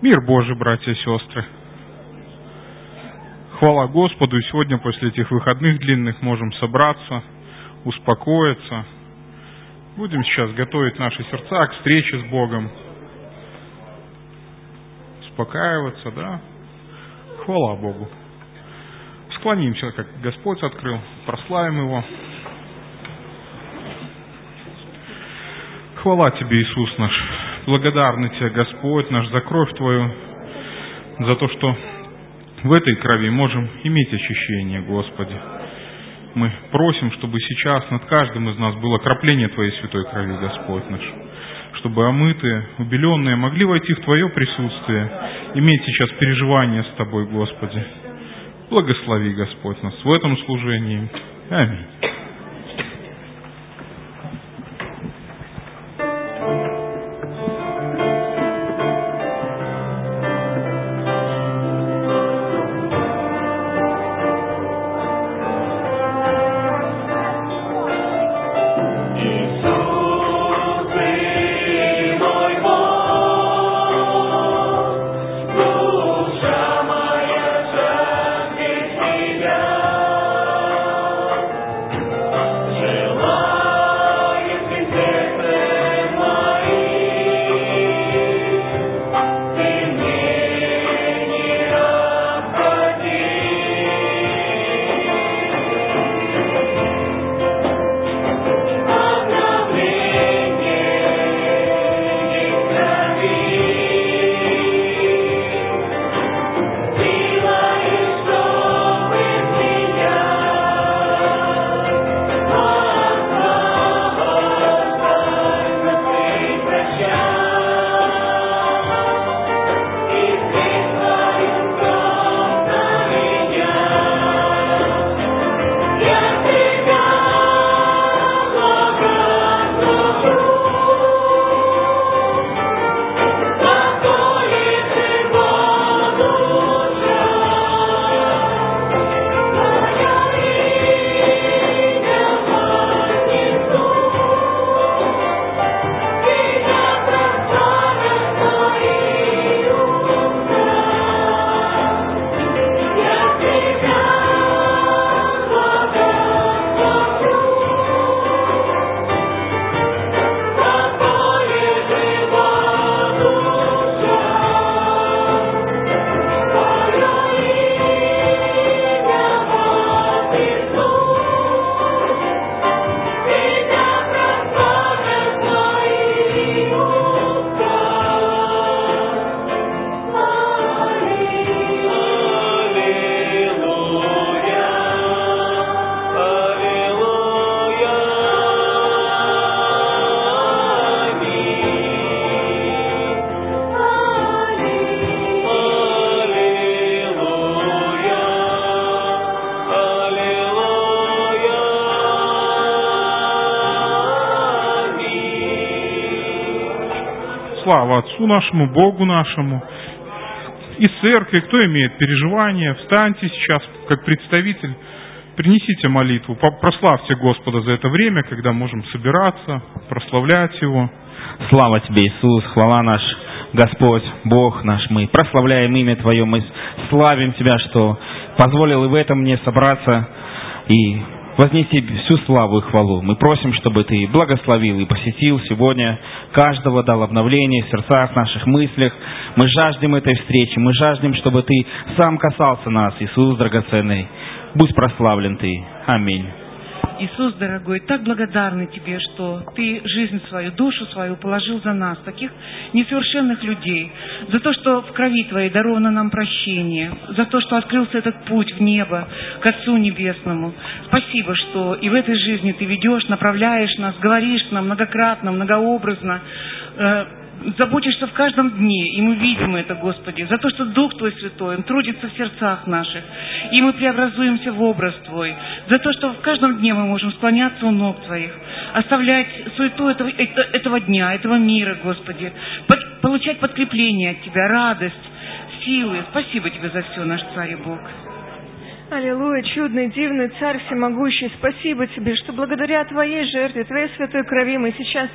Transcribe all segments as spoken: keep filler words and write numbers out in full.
Мир Божий, братья и сестры. Хвала Господу, и сегодня после этих выходных длинных можем собраться, успокоиться. Будем сейчас готовить наши сердца к встрече с Богом. Успокаиваться, да? Хвала Богу. Склонимся, как Господь открыл, прославим Его. Хвала Тебе, Иисус наш. Благодарны Тебе, Господь наш, за кровь Твою, за то, что в этой крови можем иметь очищение, Господи. Мы просим, чтобы сейчас над каждым из нас было окропление Твоей святой крови, Господь наш. Чтобы омытые, убеленные могли войти в Твое присутствие, иметь сейчас переживания с Тобой, Господи. Благослови, Господь, нас в этом служении. Аминь. Слава Отцу нашему, Богу нашему и церкви. Кто имеет переживания, встаньте сейчас, как представитель, принесите молитву, прославьте Господа за это время, когда можем собираться, прославлять Его. Слава Тебе, Иисус, хвала наш Господь, Бог наш, мы прославляем имя Твое, мы славим Тебя, что позволил и в этом мне собраться и вознести всю славу и хвалу. Мы просим, чтобы Ты благословил и посетил сегодня каждого, дал обновление в сердцах, наших мыслях. Мы жаждем этой встречи, мы жаждем, чтобы Ты сам касался нас, Иисус драгоценный. Будь прославлен Ты. Аминь. Иисус, дорогой, так благодарны Тебе, что Ты жизнь свою, душу свою положил за нас, таких несовершенных людей, за то, что в крови Твоей даровано нам прощение, за то, что открылся этот путь в небо, к Отцу Небесному. Спасибо, что и в этой жизни Ты ведешь, направляешь нас, говоришь к нам многократно, многообразно, э, заботишься в каждом дне, и мы видим это, Господи, за то, что Дух Твой Святой, Он трудится в сердцах наших, и мы преобразуемся в образ Твой, за то, что в каждом дне мы можем склоняться у ног Твоих, оставлять суету этого, этого дня, этого мира, Господи, под, получать подкрепление от Тебя, радость, силы. Спасибо Тебе за все, наш Царь и Бог. Аллилуйя, чудный, дивный Царь всемогущий, спасибо Тебе, что благодаря Твоей жертве, Твоей святой крови мы сейчас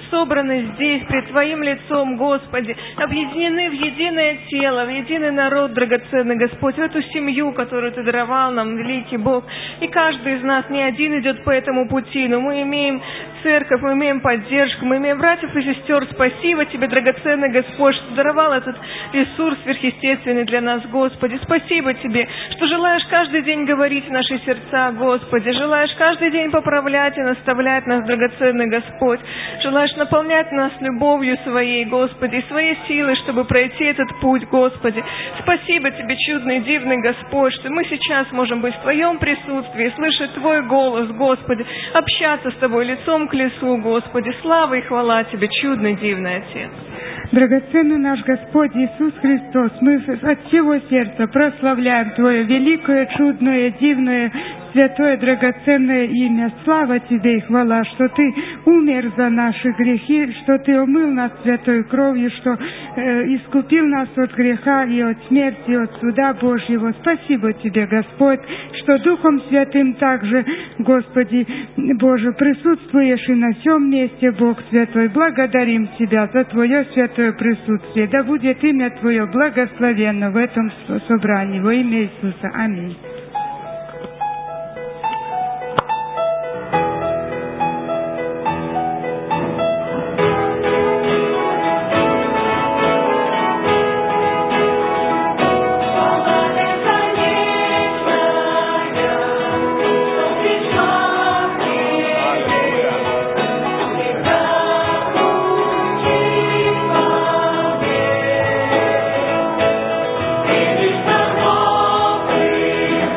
собраны здесь, пред Твоим лицом, Господи, объединены в единое тело, в единый народ, драгоценный Господь, в эту семью, которую Ты даровал нам, великий Бог. И каждый из нас, не один идет по этому пути, но мы имеем церковь, мы имеем поддержку, мы имеем братьев и сестер. Спасибо Тебе, драгоценный Господь, что даровал этот ресурс сверхъестественный для нас, Господи. Спасибо Тебе, что желаешь каждый день говорить в наши сердца, Господи, желаешь каждый день поправлять и наставлять нас, драгоценный Господь, желаешь наполнять нас любовью Своей, Господи, и Своей силой, чтобы пройти этот путь, Господи. Спасибо Тебе, чудный, дивный Господь, что мы сейчас можем быть в Твоем присутствии, слышать Твой голос, Господи, общаться с Тобой лицом к лицу, Господи. Слава и хвала Тебе, чудный, дивный Отец. Драгоценный наш Господь Иисус Христос, мы от всего сердца прославляем Твое великое, чудное, дивное, святое, драгоценное имя. Слава Тебе и хвала, что Ты умер за наши грехи, что Ты омыл нас святой кровью, что э, искупил нас от греха и от смерти, и от суда Божьего. Спасибо Тебе, Господь, что Духом Святым также, Господи Боже, присутствуешь и на всем месте, Бог Святой. Благодарим Тебя за Твое святое присутствие. Да будет имя Твое благословенно в этом собрании. Во имя Иисуса. Аминь. It is the hope we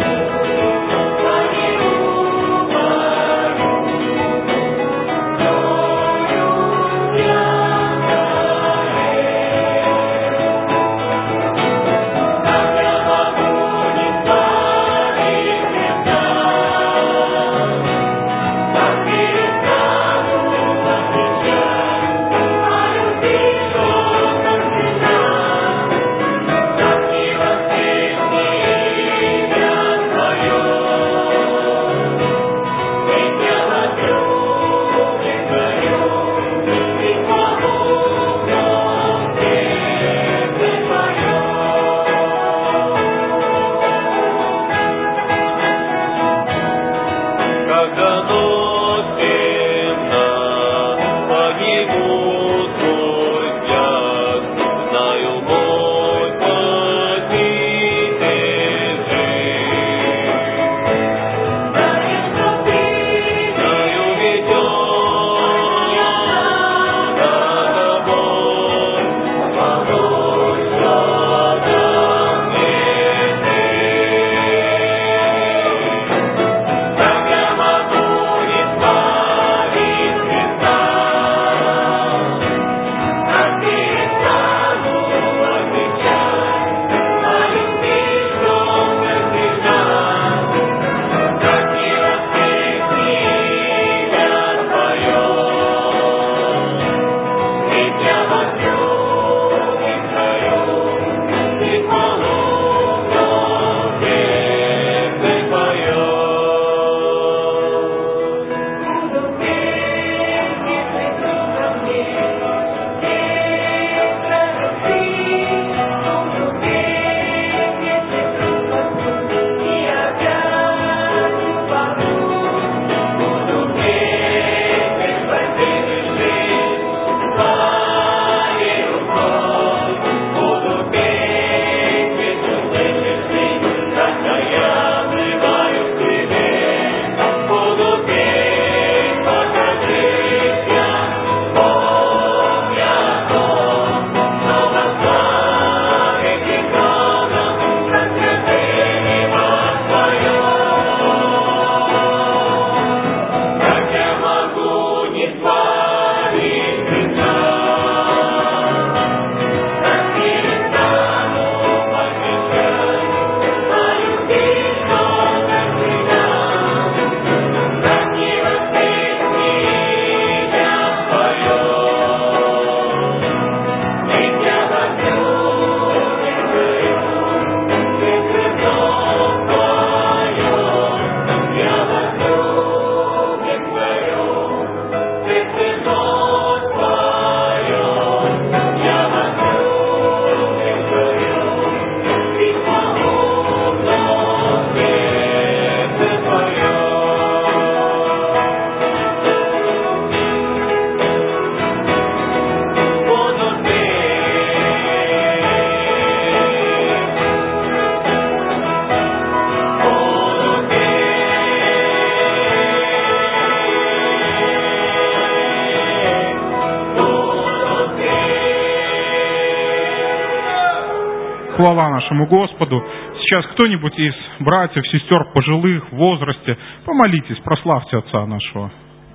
Хвала нашему Господу. Сейчас кто-нибудь из братьев, сестер пожилых в возрасте, помолитесь, прославьте Отца нашего.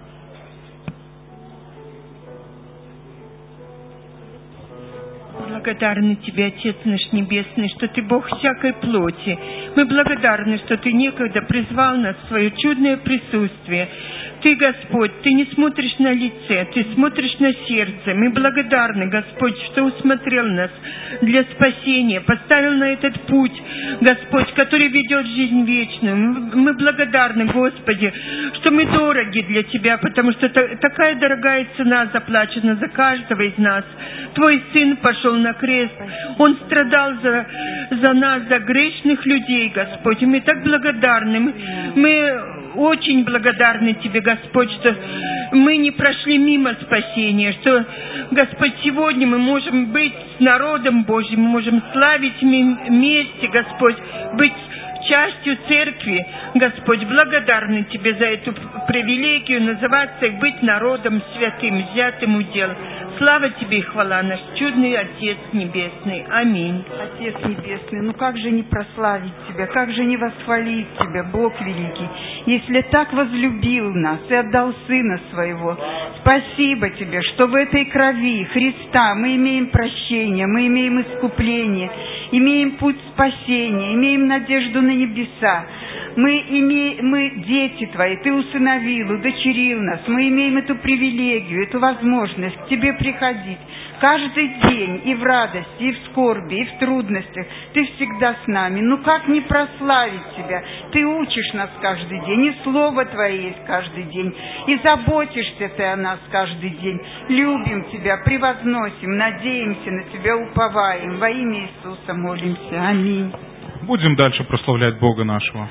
Благодарны Тебе, Отец наш Небесный, что Ты Бог всякой плоти. Мы благодарны, что Ты некогда призвал нас в Свое чудное присутствие. Ты, Господь, Ты не смотришь на лице, Ты смотришь на сердце. Мы благодарны, Господь, что усмотрел нас для спасения, поставил на этот путь, Господь, который ведет жизнь вечную. Мы благодарны, Господи, что мы дороги для Тебя, потому что такая дорогая цена заплачена за каждого из нас. Твой Сын пошел на крест, Он страдал за, за нас, за грешных людей, Господь. И мы так благодарны. Мы, мы очень благодарны Тебе, Господь, что мы не прошли мимо спасения, что, Господь, сегодня мы можем быть с народом Божьим, мы можем славить вместе, Господь, быть частью церкви, Господь, благодарны Тебе за эту привилегию называться и быть народом святым, взятым удел. Слава Тебе и хвала, наш чудный Отец Небесный. Аминь. Отец Небесный, ну как же не прославить Тебя, как же не восхвалить Тебя, Бог великий, если так возлюбил нас и отдал Сына Своего. Спасибо Тебе, что в этой крови Христа мы имеем прощение, мы имеем искупление, имеем путь спасения, имеем надежду на небеса. Мы, имеем, мы дети Твои, Ты усыновил, удочерил нас, мы имеем эту привилегию, эту возможность к Тебе приходить каждый день и в радости, и в скорби, и в трудностях. Ты всегда с нами. Ну как не прославить Тебя? Ты учишь нас каждый день, и Слово Твое есть каждый день, и заботишься Ты о нас каждый день. Любим Тебя, превозносим, надеемся на Тебя, уповаем. Во имя Иисуса молимся. Аминь. Будем дальше прославлять Бога нашего.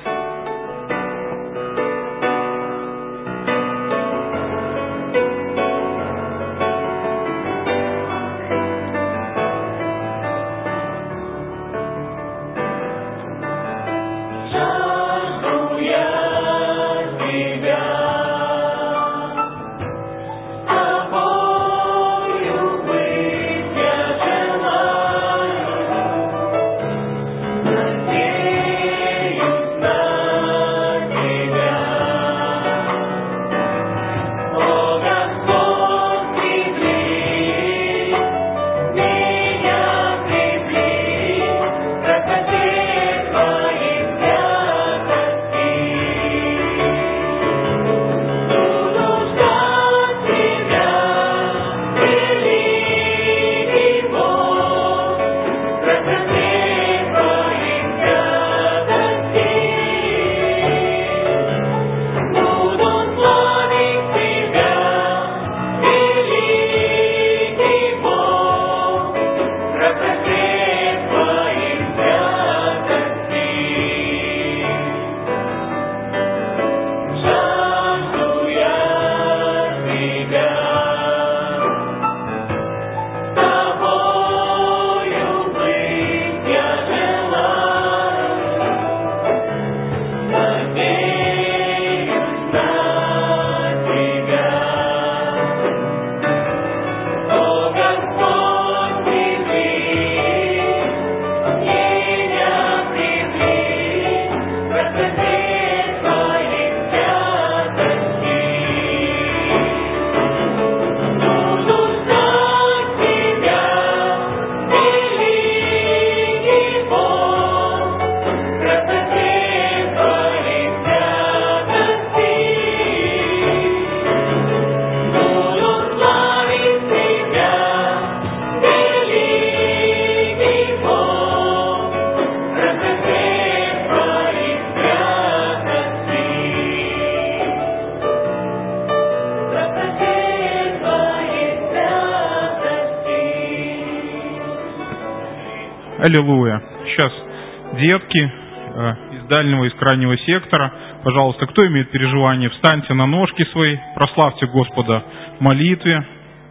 Аллилуйя. Сейчас детки э, из дальнего, из крайнего сектора. Пожалуйста, кто имеет переживания, встаньте на ножки свои, прославьте Господа в молитве.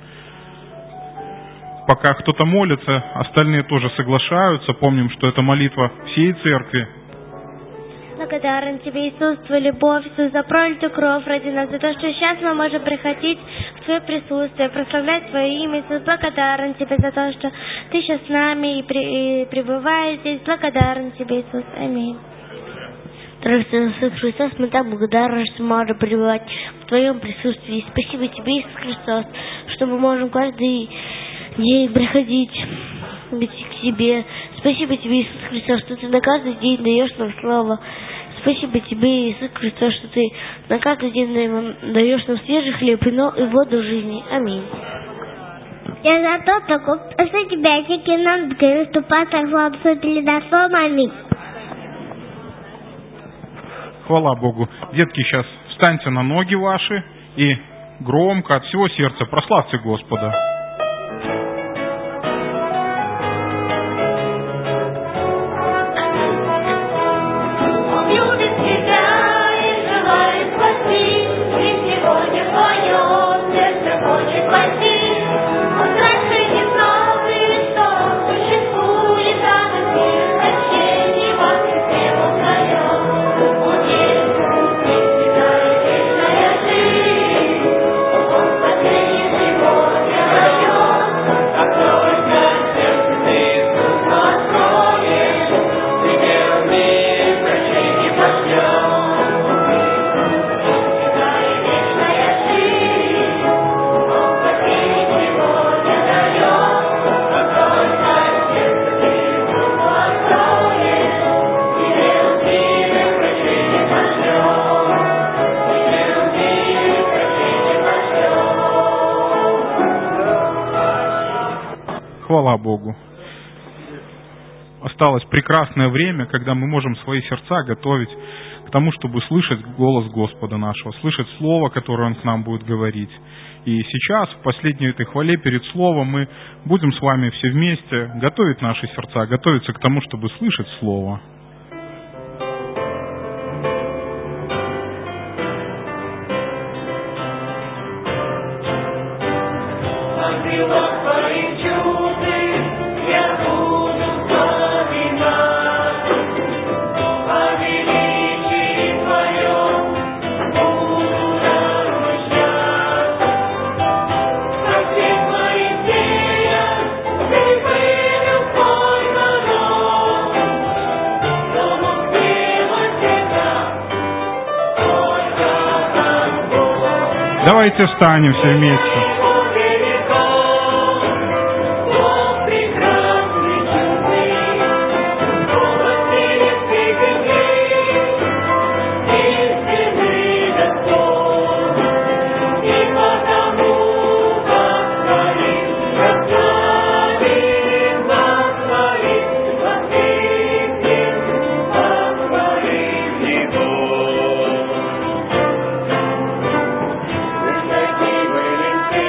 Пока кто-то молится, остальные тоже соглашаются. Помним, что это молитва всей церкви. Благодарен Тебе, Иисус, Твою любовь, Иисус, за пролитую кровь ради нас, за то, что сейчас мы можем приходить в Твое присутствие, прославлять Твое имя. Иисус, благодарен Тебе за то, что Ты сейчас с нами и, при, и пребываешь здесь. Благодарен Тебе, Иисус. Аминь. Дорогой Иисус Христос, мы так благодарны, что мы можем пребывать в Твоем присутствии. Спасибо Тебе, Иисус Христос, что мы можем каждый день приходить к Тебе. Спасибо Тебе, Иисус Христос, что Ты на каждый день даешь нам слово. Спасибо Тебе, Иисус Христос, что Ты на каждый день даешь нам свежий хлеб и воду жизни. Аминь. Я за то, что Тебя, тики нам, что пастор вам судили на слово. Аминь. Хвала Богу. Детки, сейчас встаньте на ноги ваши и громко от всего сердца прославьте Господа. Хвала Богу. Осталось прекрасное время, когда мы можем свои сердца готовить к тому, чтобы слышать голос Господа нашего, слышать Слово, которое Он к нам будет говорить. И сейчас, в последней этой хвале перед Словом, мы будем с вами все вместе готовить наши сердца, готовиться к тому, чтобы слышать Слово. Давайте встанем все вместе. Thank you.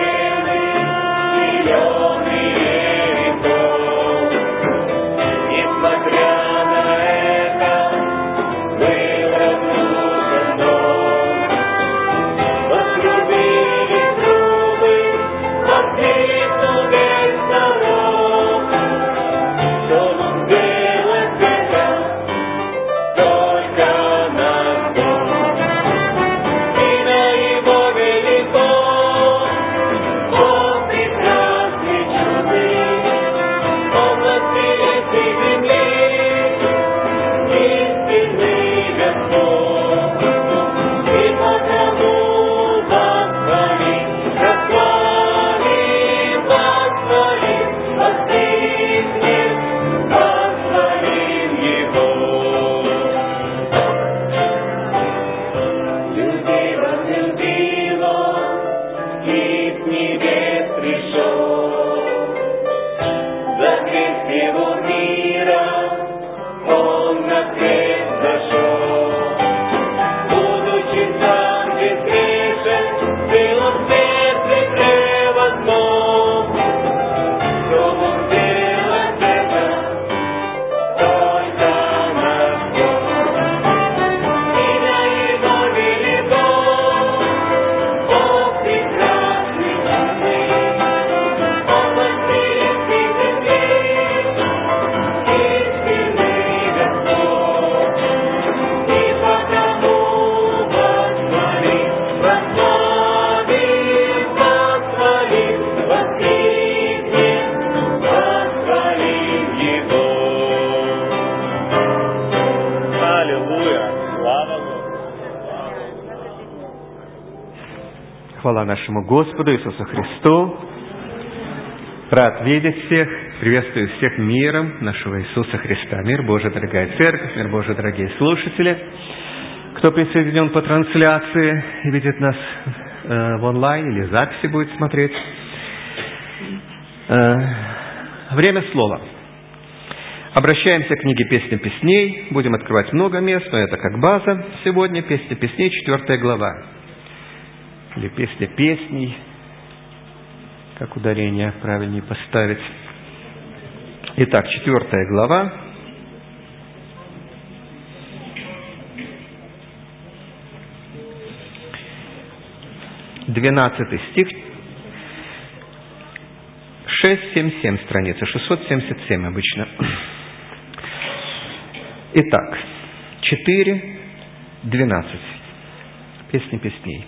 Хвала нашему Господу Иисусу Христу. Рад видеть всех. Приветствую всех миром нашего Иисуса Христа. Мир Божий, дорогая церковь, мир Божий, дорогие слушатели. Кто присоединен по трансляции и видит нас э, в онлайн или записи будет смотреть. Э, время слова. Обращаемся к книге «Песни песней». Будем открывать много мест, но это как база. Сегодня «Песни песней», четвертая глава. Или «Песня песней». Как ударение правильнее поставить. Итак, четвертая глава. Двенадцатый стих. шесть семь семь страница. шестьсот семьдесят семь обычно. Итак, четыре двенадцать. Песни песней.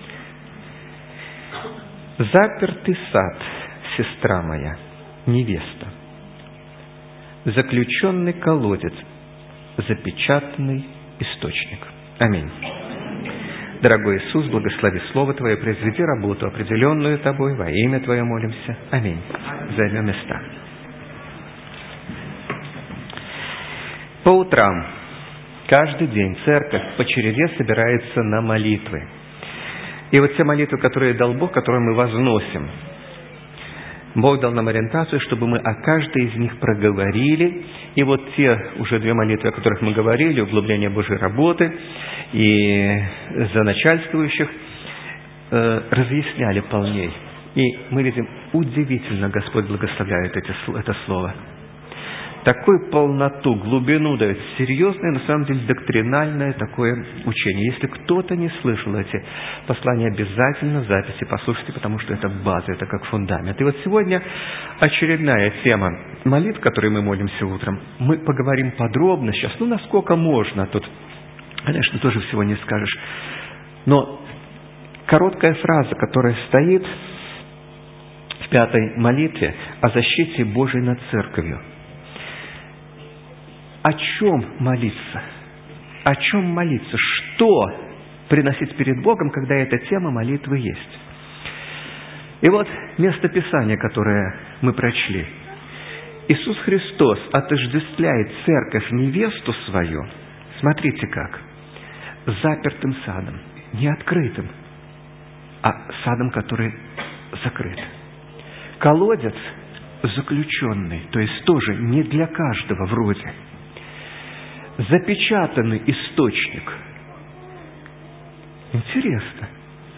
Запертый сад, сестра моя, невеста. Заключенный колодец, запечатанный источник. Аминь. Дорогой Иисус, благослови Слово Твое, произведи работу, определенную Тобой, во имя Твое молимся. Аминь. Займем места. По утрам, каждый день церковь по череде собирается на молитвы. И вот те молитвы, которые дал Бог, которые мы возносим, Бог дал нам ориентацию, чтобы мы о каждой из них проговорили. И вот те уже две молитвы, о которых мы говорили, углубление Божьей работы и за начальствующих, э, разъясняли полней. И мы видим, удивительно Господь благословляет эти, это слово. Такую полноту, глубину дает, серьезное, на самом деле, доктринальное такое учение. Если кто-то не слышал эти послания, обязательно в записи послушайте, потому что это база, это как фундамент. И вот сегодня очередная тема молитв, которые мы молимся утром. Мы поговорим подробно сейчас, ну, насколько можно. Тут, конечно, тоже всего не скажешь. Но короткая фраза, которая стоит в пятой молитве о защите Божией над церковью. О чем молиться? О чем молиться? Что приносить перед Богом, когда эта тема молитвы есть? И вот место Писания, которое мы прочли. Иисус Христос отождествляет церковь, невесту свою, смотрите как, запертым садом, не открытым, а садом, который закрыт. Колодец заключенный, то есть тоже не для каждого вроде. Запечатанный источник. Интересно.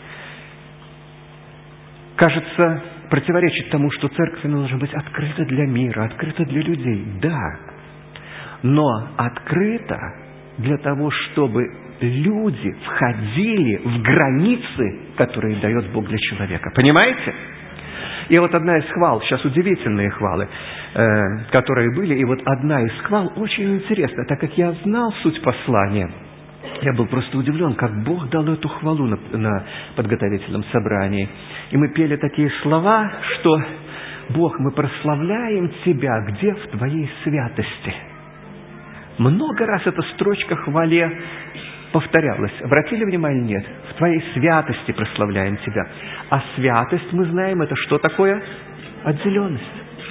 Кажется, противоречит тому, что церковь должна быть открыта для мира, открыта для людей. Да. Но открыта для того, чтобы люди входили в границы, которые дает Бог для человека. Понимаете? И вот одна из хвал, сейчас удивительные хвалы, э, которые были, и вот одна из хвал очень интересная, так как я знал суть послания, я был просто удивлен, как Бог дал эту хвалу на, на подготовительном собрании. И мы пели такие слова, что «Бог, мы прославляем Тебя, где в Твоей святости». Много раз эта строчка хвале повторялась. Обратили внимание? Нет. В Твоей святости прославляем Тебя. А святость, мы знаем, это что такое? Отделенность.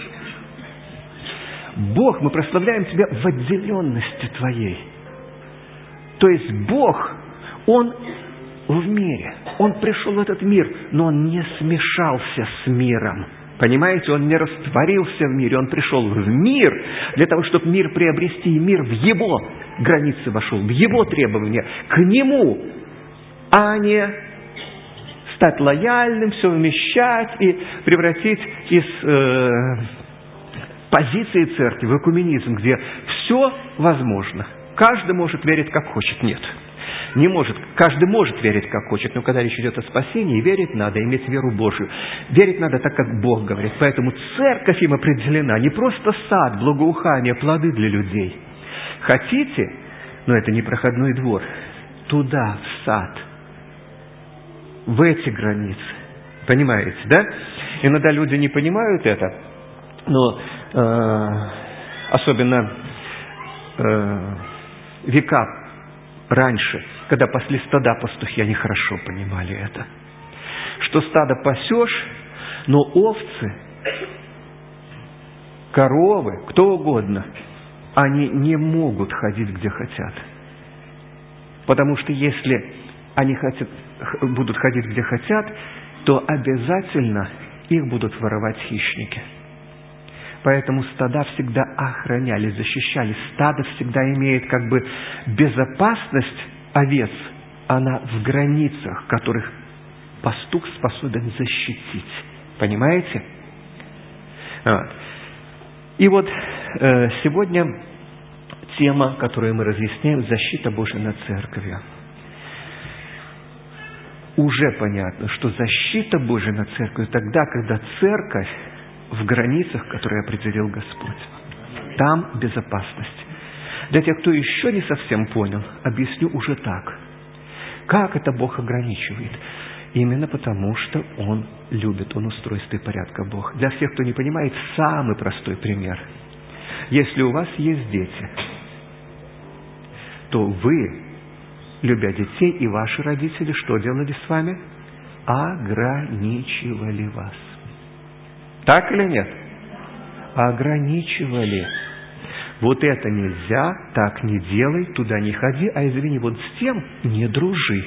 Бог, мы прославляем Тебя в отделенности Твоей. То есть Бог, Он в мире. Он пришел в этот мир, но Он не смешался с миром. Понимаете, Он не растворился в мире, Он пришел в мир для того, чтобы мир приобрести, и мир в Его границы вошел, в Его требования, к Нему, а не стать лояльным, все вмещать и превратить из э, позиции церкви в экуменизм, где все возможно. Каждый может верить, как хочет. Нет. Не может. Каждый может верить, как хочет, но когда речь идет о спасении, верить надо, иметь веру Божию. Верить надо так, как Бог говорит. Поэтому церковь им определена. Не просто сад, благоухание, плоды для людей. Хотите, но это не проходной двор, туда, в сад, в эти границы. Понимаете, да? Иногда люди не понимают это, но э, особенно э, века раньше, когда пасли стада пастухи, они хорошо понимали это. что стадо пасешь, но овцы, коровы, кто угодно, они не могут ходить, где хотят. Потому что если они хотят, будут ходить, где хотят, то обязательно их будут воровать хищники. Поэтому стада всегда охранялись, защищались. Стадо всегда имеет как бы безопасность овец. Она в границах, которых пастух способен защитить. Понимаете? Вот. И вот э, сегодня тема, которую мы разъясняем, защита Божия над церковью. Уже понятно, что защита Божия над церковью тогда, когда церковь в границах, которые определил Господь. Там безопасность. Для тех, кто еще не совсем понял, объясню уже так. Как это Бог ограничивает? Именно потому, что Он любит, Он устройство и порядка Бог. Для всех, кто не понимает, самый простой пример. Если у вас есть дети, то вы, любя детей, и ваши родители, что делали с вами? Ограничивали вас. Так или нет? Ограничивали. Вот это нельзя, так не делай, туда не ходи, а извини, вот с тем не дружи.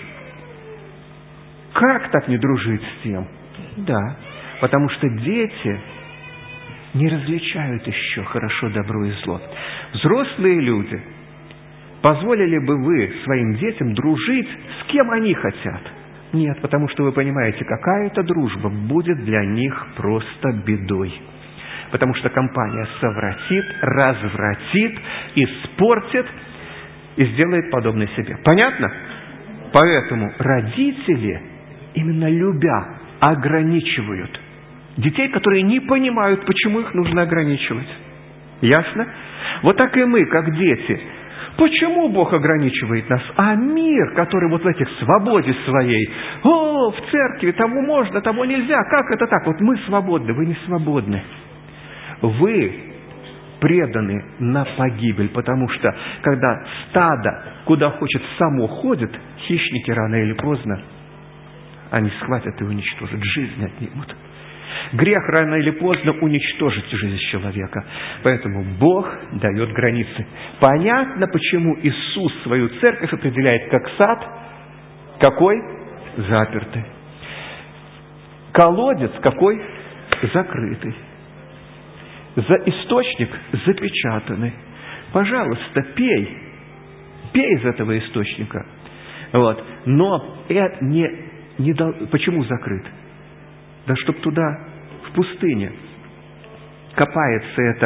Как так не дружить с тем? Да, потому что дети не различают еще хорошо добро и зло. Взрослые люди, позволили бы вы своим детям дружить с кем они хотят? Нет, потому что вы понимаете, какая-то дружба будет для них просто бедой. Потому что компания совратит, развратит, испортит и сделает подобное себе. Понятно? Поэтому родители, именно любя, ограничивают детей, которые не понимают, почему их нужно ограничивать. Ясно? Вот так и мы, как дети. Почему Бог ограничивает нас? А мир, который вот в этих свободе своей, о, в церкви того можно, того нельзя, как это так? Вот мы свободны, вы не свободны. Вы преданы на погибель, потому что, когда стадо, куда хочет, само ходит, хищники рано или поздно, они схватят и уничтожат, жизнь отнимут. Грех рано или поздно уничтожит жизнь человека. Поэтому Бог дает границы. Понятно, почему Иисус свою церковь определяет как сад. Какой? Запертый. Колодец какой? Закрытый. За источник запечатанный. Пожалуйста, пей. Пей из этого источника. Вот. Но это не, не дол... Почему закрыт? Да чтоб туда, в пустыне, копается эта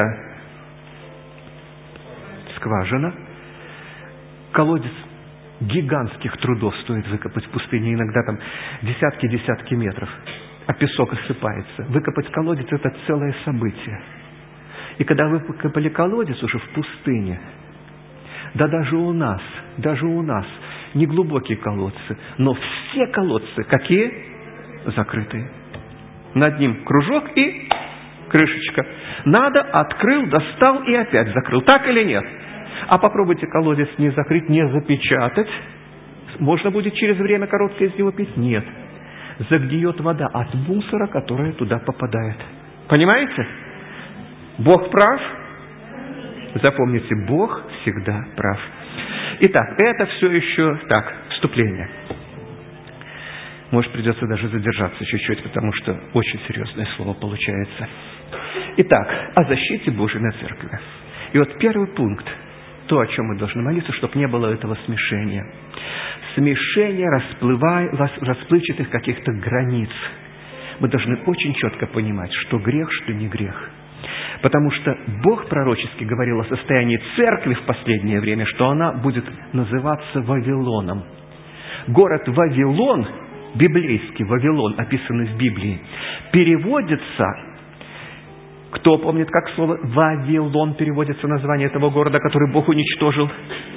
скважина. Колодец гигантских трудов стоит выкопать в пустыне. Иногда там десятки-десятки метров. А песок осыпается. Выкопать колодец – это целое событие. И когда вы выкопали колодец уже в пустыне, да даже у нас, даже у нас неглубокие колодцы, но все колодцы какие? Закрытые. Над ним кружок и крышечка. Надо, открыл, достал и опять закрыл. Так или нет? А попробуйте колодец не закрыть, не запечатать. Можно будет через время короткое из него пить? Нет. Загниет вода от мусора, которая туда попадает. Понимаете? Бог прав? Запомните, Бог всегда прав. Итак, это все еще так, вступление. Может, придется даже задержаться чуть-чуть, потому что очень серьезное слово получается. Итак, о защите Божией на церкви. И вот первый пункт, то, о чем мы должны молиться, чтобы не было этого смешения. Смешения расплывай, расплывчатых каких-то границ. Мы должны очень четко понимать, что грех, что не грех. Потому что Бог пророчески говорил о состоянии церкви в последнее время, что она будет называться Вавилоном. Город Вавилон, библейский Вавилон, описанный в Библии, переводится, кто помнит, как слово Вавилон переводится, название этого города, который Бог уничтожил?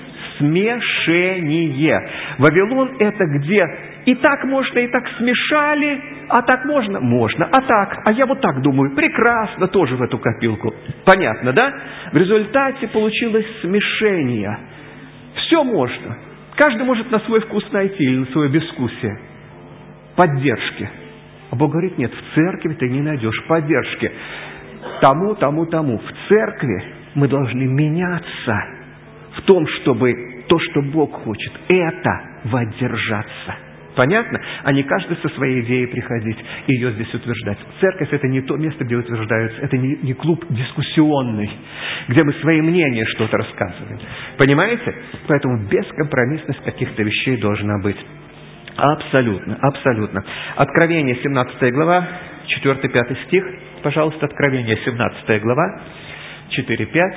Смешение. Вавилон – это где и так можно, и так смешали, а так можно? Можно. А так? А я вот так думаю. Прекрасно, тоже в эту копилку. Понятно, да? В результате получилось смешение. Все можно. Каждый может на свой вкус найти или на свое безвкусие. Поддержки. А Бог говорит, нет, в церкви ты не найдешь поддержки. Тому, тому, тому. В церкви мы должны меняться в том, чтобы то, что Бог хочет, это воздержаться. Понятно? А не каждый со своей идеей приходить и ее здесь утверждать. Церковь – это не то место, где утверждаются, это не, не клуб дискуссионный, где мы свои мнения что-то рассказываем. Понимаете? Поэтому бескомпромиссность каких-то вещей должна быть. Абсолютно, абсолютно. Откровение, семнадцатая глава, четыре-пять стих. Пожалуйста, Откровение, семнадцатая глава, четыре-пять.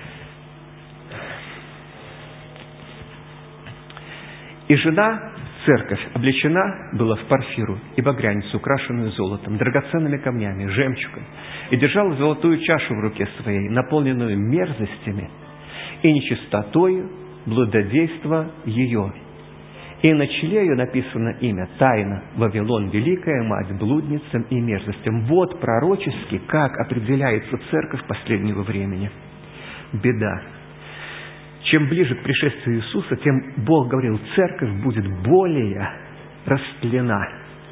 «И жена, церковь, облечена была в парфиру и багряницу, украшенную золотом, драгоценными камнями, жемчугом, и держала золотую чашу в руке своей, наполненную мерзостями и нечистотою блудодейства ее. И на челе ее написано имя Тайна, Вавилон, великая мать блудницам и мерзостям». Вот пророчески, как определяется церковь последнего времени. Беда. Чем ближе к пришествию Иисуса, тем Бог говорил, церковь будет более растлена.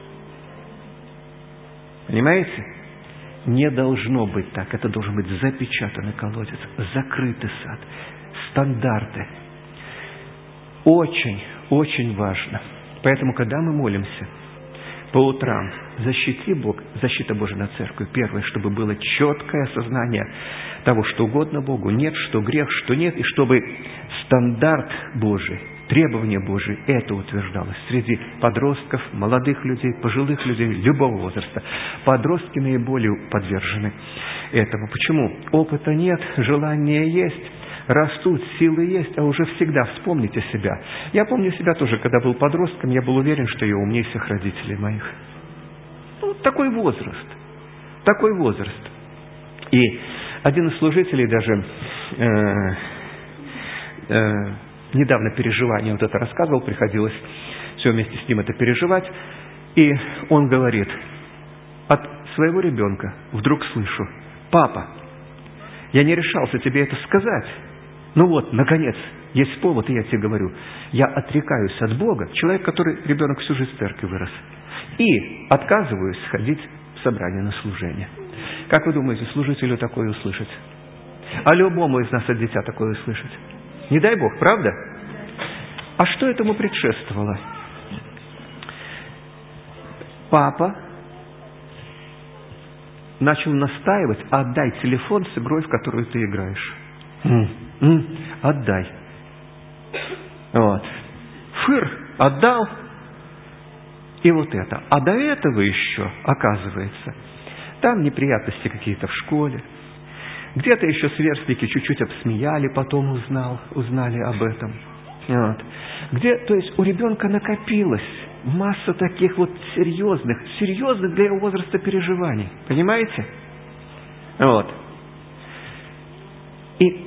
Понимаете? Не должно быть так. Это должен быть запечатанный колодец, закрытый сад, стандарты. Очень, очень важно. Поэтому, когда мы молимся по утрам, защити Бог, защита Божия на церковь. Первое, чтобы было четкое осознание того, что угодно Богу, нет, что грех, что нет, и чтобы стандарт Божий, требования Божии, это утверждалось среди подростков, молодых людей, пожилых людей, любого возраста. Подростки наиболее подвержены этому. Почему? Опыта нет, желания есть, растут, силы есть, а уже всегда вспомните себя. Я помню себя тоже, когда был подростком, я был уверен, что я умнее всех родителей моих. Ну, такой возраст, такой возраст. И один из служителей даже э, э, недавно переживание вот это рассказывал, приходилось все вместе с ним это переживать, и он говорит, от своего ребенка вдруг слышу: «Папа, я не решался тебе это сказать, ну вот, наконец, есть повод, и я тебе говорю, я отрекаюсь от Бога», человек, который, ребенок всю жизнь в церкви вырос, «и отказываюсь ходить в собрание на служение». Как вы думаете, служителю такое услышать? А любому из нас от дитя такое услышать? Не дай Бог, правда? А что этому предшествовало? Папа начал настаивать: отдай телефон с игрой, в которую ты играешь. М-м, м-м, отдай. Вот. Фыр, отдал. И вот это. А до этого еще, оказывается, там неприятности какие-то в школе. Где-то еще сверстники чуть-чуть обсмеяли, потом узнал, узнали об этом. Вот. Где, то есть у ребенка накопилось масса таких вот серьезных, серьезных для его возраста переживаний. Понимаете? Вот. И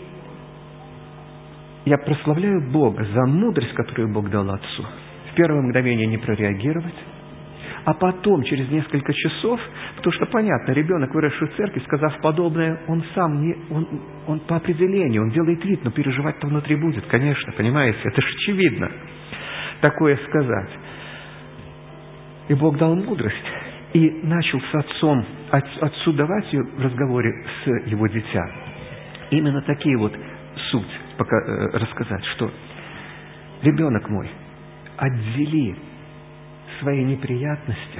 я прославляю Бога за мудрость, которую Бог дал отцу. В первое мгновение не прореагировать, а потом, через несколько часов, потому что, понятно, ребенок, выросший в церкви, сказав подобное, он сам не, он, он по определению, он делает вид, но переживать-то внутри будет, конечно, понимаете, это же очевидно, такое сказать. И Бог дал мудрость, и начал с отцом, отцу давать ее в разговоре с его дитя. Именно такие вот суть пока, э, рассказать, что ребенок мой, отдели свои неприятности,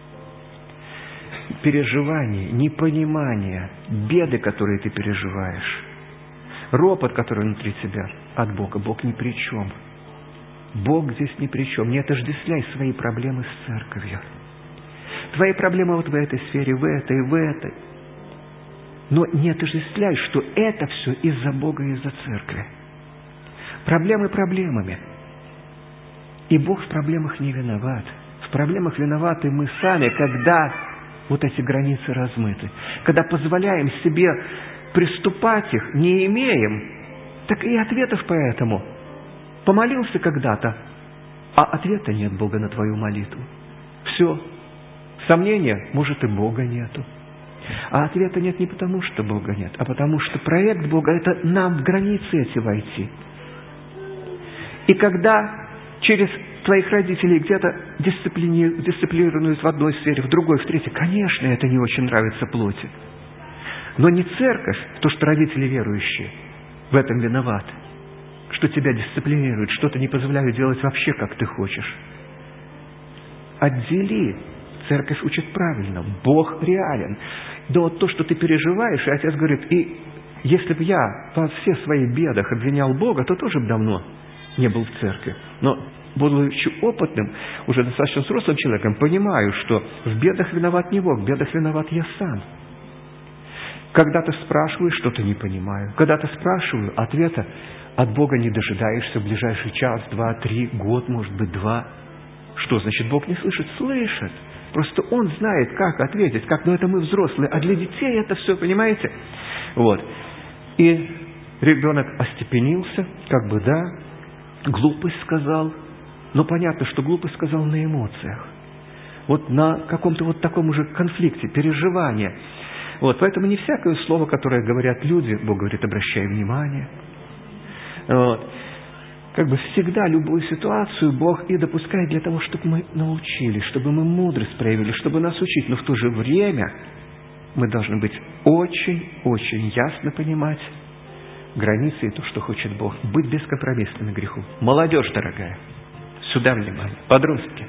переживания, непонимания, беды, которые ты переживаешь, ропот, который внутри тебя, от Бога. Бог ни при чем. Бог здесь ни при чем. Не отождествляй свои проблемы с церковью. Твои проблемы вот в этой сфере, в этой, в этой. Но не отождествляй, что это все из-за Бога и из-за церкви. Проблемы проблемами. И Бог в проблемах не виноват. В проблемах виноваты мы сами, когда вот эти границы размыты. Когда позволяем себе приступать их, не имеем, так и ответов поэтому. Помолился когда-то, а ответа нет Бога на твою молитву. Все. Сомнения, может, и Бога нету. А ответа нет не потому, что Бога нет, а потому что проект Бога – это нам в границы эти войти. И когда через твоих родителей где-то дисциплини... дисциплинируют в одной сфере, в другой, в третьей. Конечно, это не очень нравится плоти. Но не церковь, то, что родители верующие, в этом виноваты. Что тебя дисциплинируют, что-то не позволяют делать вообще, как ты хочешь. Отдели. Церковь учит правильно. Бог реален. Да вот то, что ты переживаешь, и отец говорит, и если бы я во всех своих бедах обвинял Бога, то тоже бы давно не был в церкви. Но, будучи опытным, уже достаточно взрослым человеком, понимаю, что в бедах виноват не Бог, в бедах виноват я сам. Когда-то спрашиваю, что-то не понимаю. Когда-то спрашиваю, ответа от Бога не дожидаешься в ближайший час, два, три, год, может быть, два. Что значит, Бог не слышит? Слышит. Просто Он знает, как ответить, как, но это мы взрослые, а для детей это все, понимаете? Вот. И ребенок остепенился, как бы, да, глупость сказал, но понятно, что глупость сказал на эмоциях. Вот на каком-то вот таком уже конфликте, переживании. Вот, поэтому не всякое слово, которое говорят люди, Бог говорит, обращай внимание. Вот. Как бы всегда любую ситуацию Бог и допускает для того, чтобы мы научились, чтобы мы мудрость проявили, чтобы нас учить. Но в то же время мы должны быть очень-очень ясно понимать границы и то, что хочет Бог. Быть бескомпромиссными греху. Молодежь дорогая, сюда внимание. Подростки.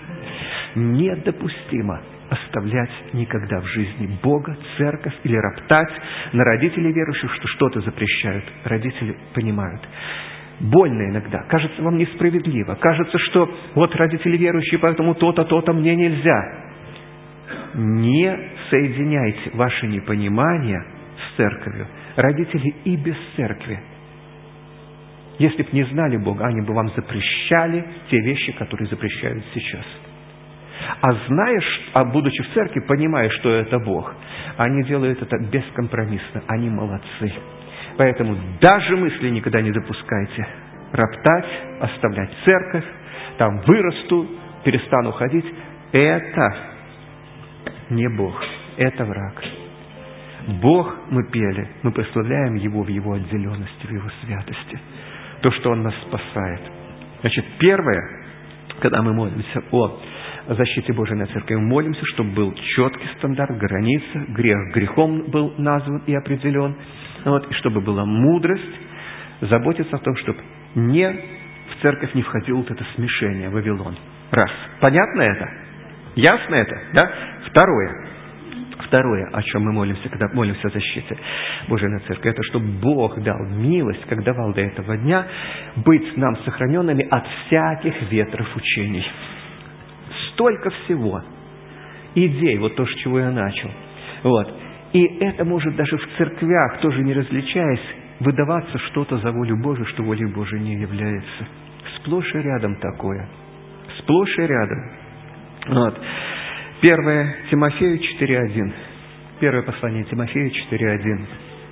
Недопустимо оставлять никогда в жизни Бога, церковь или роптать на родителей верующих, что что-то запрещают. Родители понимают. Больно иногда. Кажется вам несправедливо. Кажется, что вот родители верующие, поэтому то-то, то-то мне нельзя. Не соединяйте ваше непонимание с церковью. Родители и без церкви. Если бы не знали Бога, они бы вам запрещали те вещи, которые запрещают сейчас. А знаешь, а будучи в церкви, понимая, что это Бог, они делают это бескомпромиссно. Они молодцы. Поэтому даже мысли никогда не допускайте роптать, оставлять церковь, там вырасту, перестану ходить. Это не Бог, это враг. Бог, мы пели, мы прославляем Его в Его отделенности, в Его святости. То, что Он нас спасает. Значит, первое, когда мы молимся о защите Божией на церкви, мы молимся, чтобы был четкий стандарт, граница, грех грехом был назван и определен. Вот, и чтобы была мудрость заботиться о том, чтобы не в церковь не входило вот это смешение, Вавилон. Раз. Понятно это? Ясно это? Да? Второе. Второе, о чем мы молимся, когда молимся о защите Божией на церкви, это чтобы Бог дал милость, как давал до этого дня, быть нам сохраненными от всяких ветров учений. Столько всего. Идей, вот то, с чего я начал. Вот. И это может даже в церквях, тоже не различаясь, выдаваться что-то за волю Божию, что волей Божией не является. Сплошь и рядом такое. Сплошь и рядом. Вот. Первое Тимофею четыре один. Первое послание Тимофею четыре один.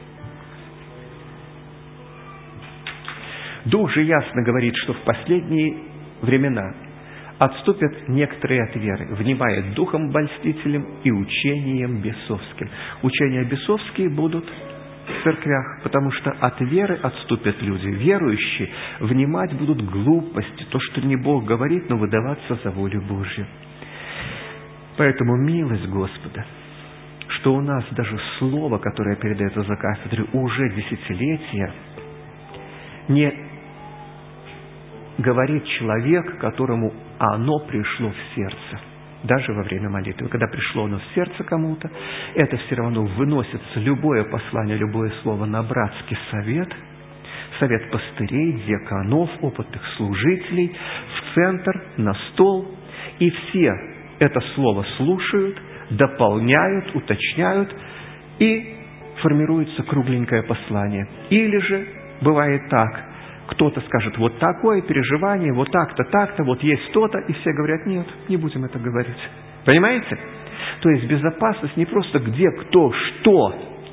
Дух же ясно говорит, что в последние времена отступят некоторые от веры, внимая духом обольстителем и учением бесовским. Учения бесовские будут в церквях, потому что от веры отступят люди. Верующие внимать будут глупости, то, что не Бог говорит, но выдаваться за волю Божью. Поэтому милость Господа, что у нас даже слово, которое передается за кафедрой уже десятилетия, не говорит человек, которому оно пришло в сердце, даже во время молитвы. Когда пришло оно в сердце кому-то, это все равно выносится любое послание, любое слово на братский совет, совет пастырей, диаконов, опытных служителей, в центр, на стол, и все это слово слушают, дополняют, уточняют, и формируется кругленькое послание. Или же бывает так, кто-то скажет, вот такое переживание, вот так-то, так-то, вот есть то-то, и все говорят, нет, не будем это говорить. Понимаете? То есть безопасность не просто где, кто, что.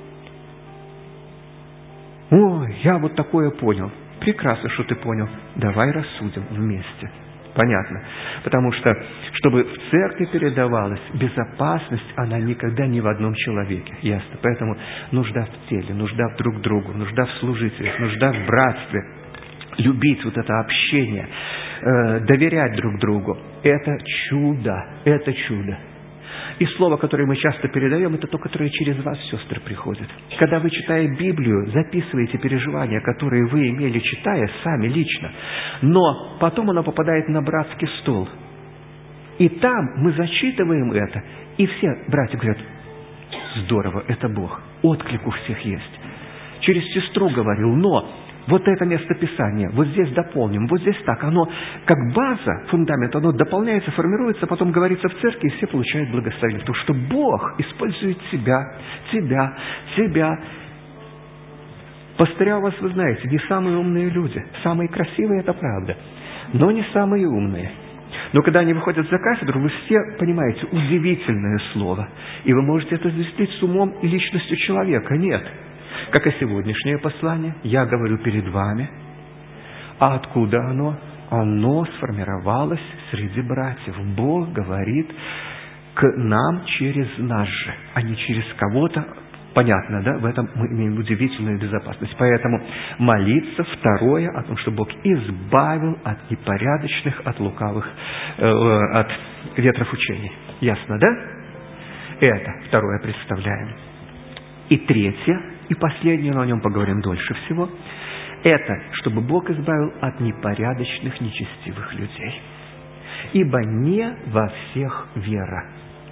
Ой, я вот такое понял. Прекрасно, что ты понял. Давай рассудим вместе. Понятно. Потому что, чтобы в церкви передавалась безопасность, она никогда не в одном человеке. Ясно? Поэтому нужда в теле, нужда в друг другу, нужда в служителях, нужда в братстве. Любить вот это общение, э, доверять друг другу. Это чудо, это чудо. И слово, которое мы часто передаем, это то, которое через вас, сестры, приходит. Когда вы, читая Библию, записываете переживания, которые вы имели, читая сами лично, но потом оно попадает на братский стол. И там мы зачитываем это, и все братья говорят: здорово, это Бог. Отклик у всех есть. Через сестру говорил, но вот это место Писания, вот здесь дополним, вот здесь так. Оно как база, фундамент, оно дополняется, формируется, потом говорится в церкви, и все получают благословение. Потому что Бог использует тебя, тебя, тебя. Пастыря у вас, вы знаете, не самые умные люди. Самые красивые, это правда, но не самые умные. Но когда они выходят за кафедру, вы все понимаете, удивительное слово. И вы можете это звестить с умом и личностью человека. Нет. Как и сегодняшнее послание, я говорю перед вами. А откуда оно? Оно сформировалось среди братьев. Бог говорит к нам через нас же, а не через кого-то. Понятно, да? В этом мы имеем удивительную безопасность. Поэтому молиться, второе, о том, что Бог избавил от непорядочных, от лукавых, э, от ветров учений. Ясно, да? Это второе представляем. И третье, и последнее, но о нем поговорим дольше всего, это, чтобы Бог избавил от непорядочных, нечестивых людей. Ибо не во всех вера.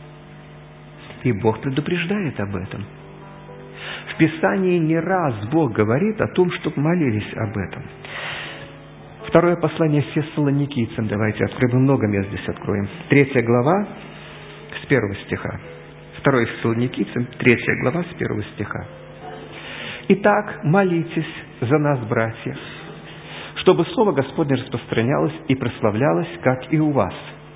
И Бог предупреждает об этом. В Писании не раз Бог говорит о том, чтобы молились об этом. Второе послание Фессалоникийцам, давайте откроем, много мест здесь откроем. Третья глава, с первого стиха. Второе Фессалоникийцам, третья глава, с первого стиха. «Итак, молитесь за нас, братья, чтобы Слово Господне распространялось и прославлялось, как и у вас,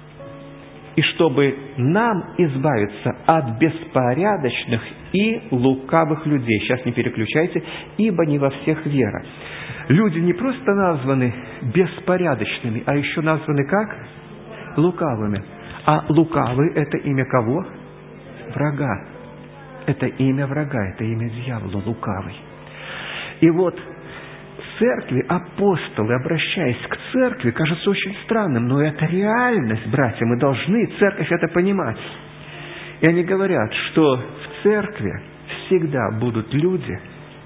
и чтобы нам избавиться от беспорядочных и лукавых людей». Сейчас не переключайте. «Ибо не во всех вера». Люди не просто названы беспорядочными, а еще названы как? Лукавыми. А лукавый – это имя кого? Врага. Это имя врага, это имя дьявола, лукавый. И вот церкви, апостолы, обращаясь к церкви, кажется очень странным, но это реальность, братья, мы должны, церковь, это понимать. И они говорят, что в церкви всегда будут люди,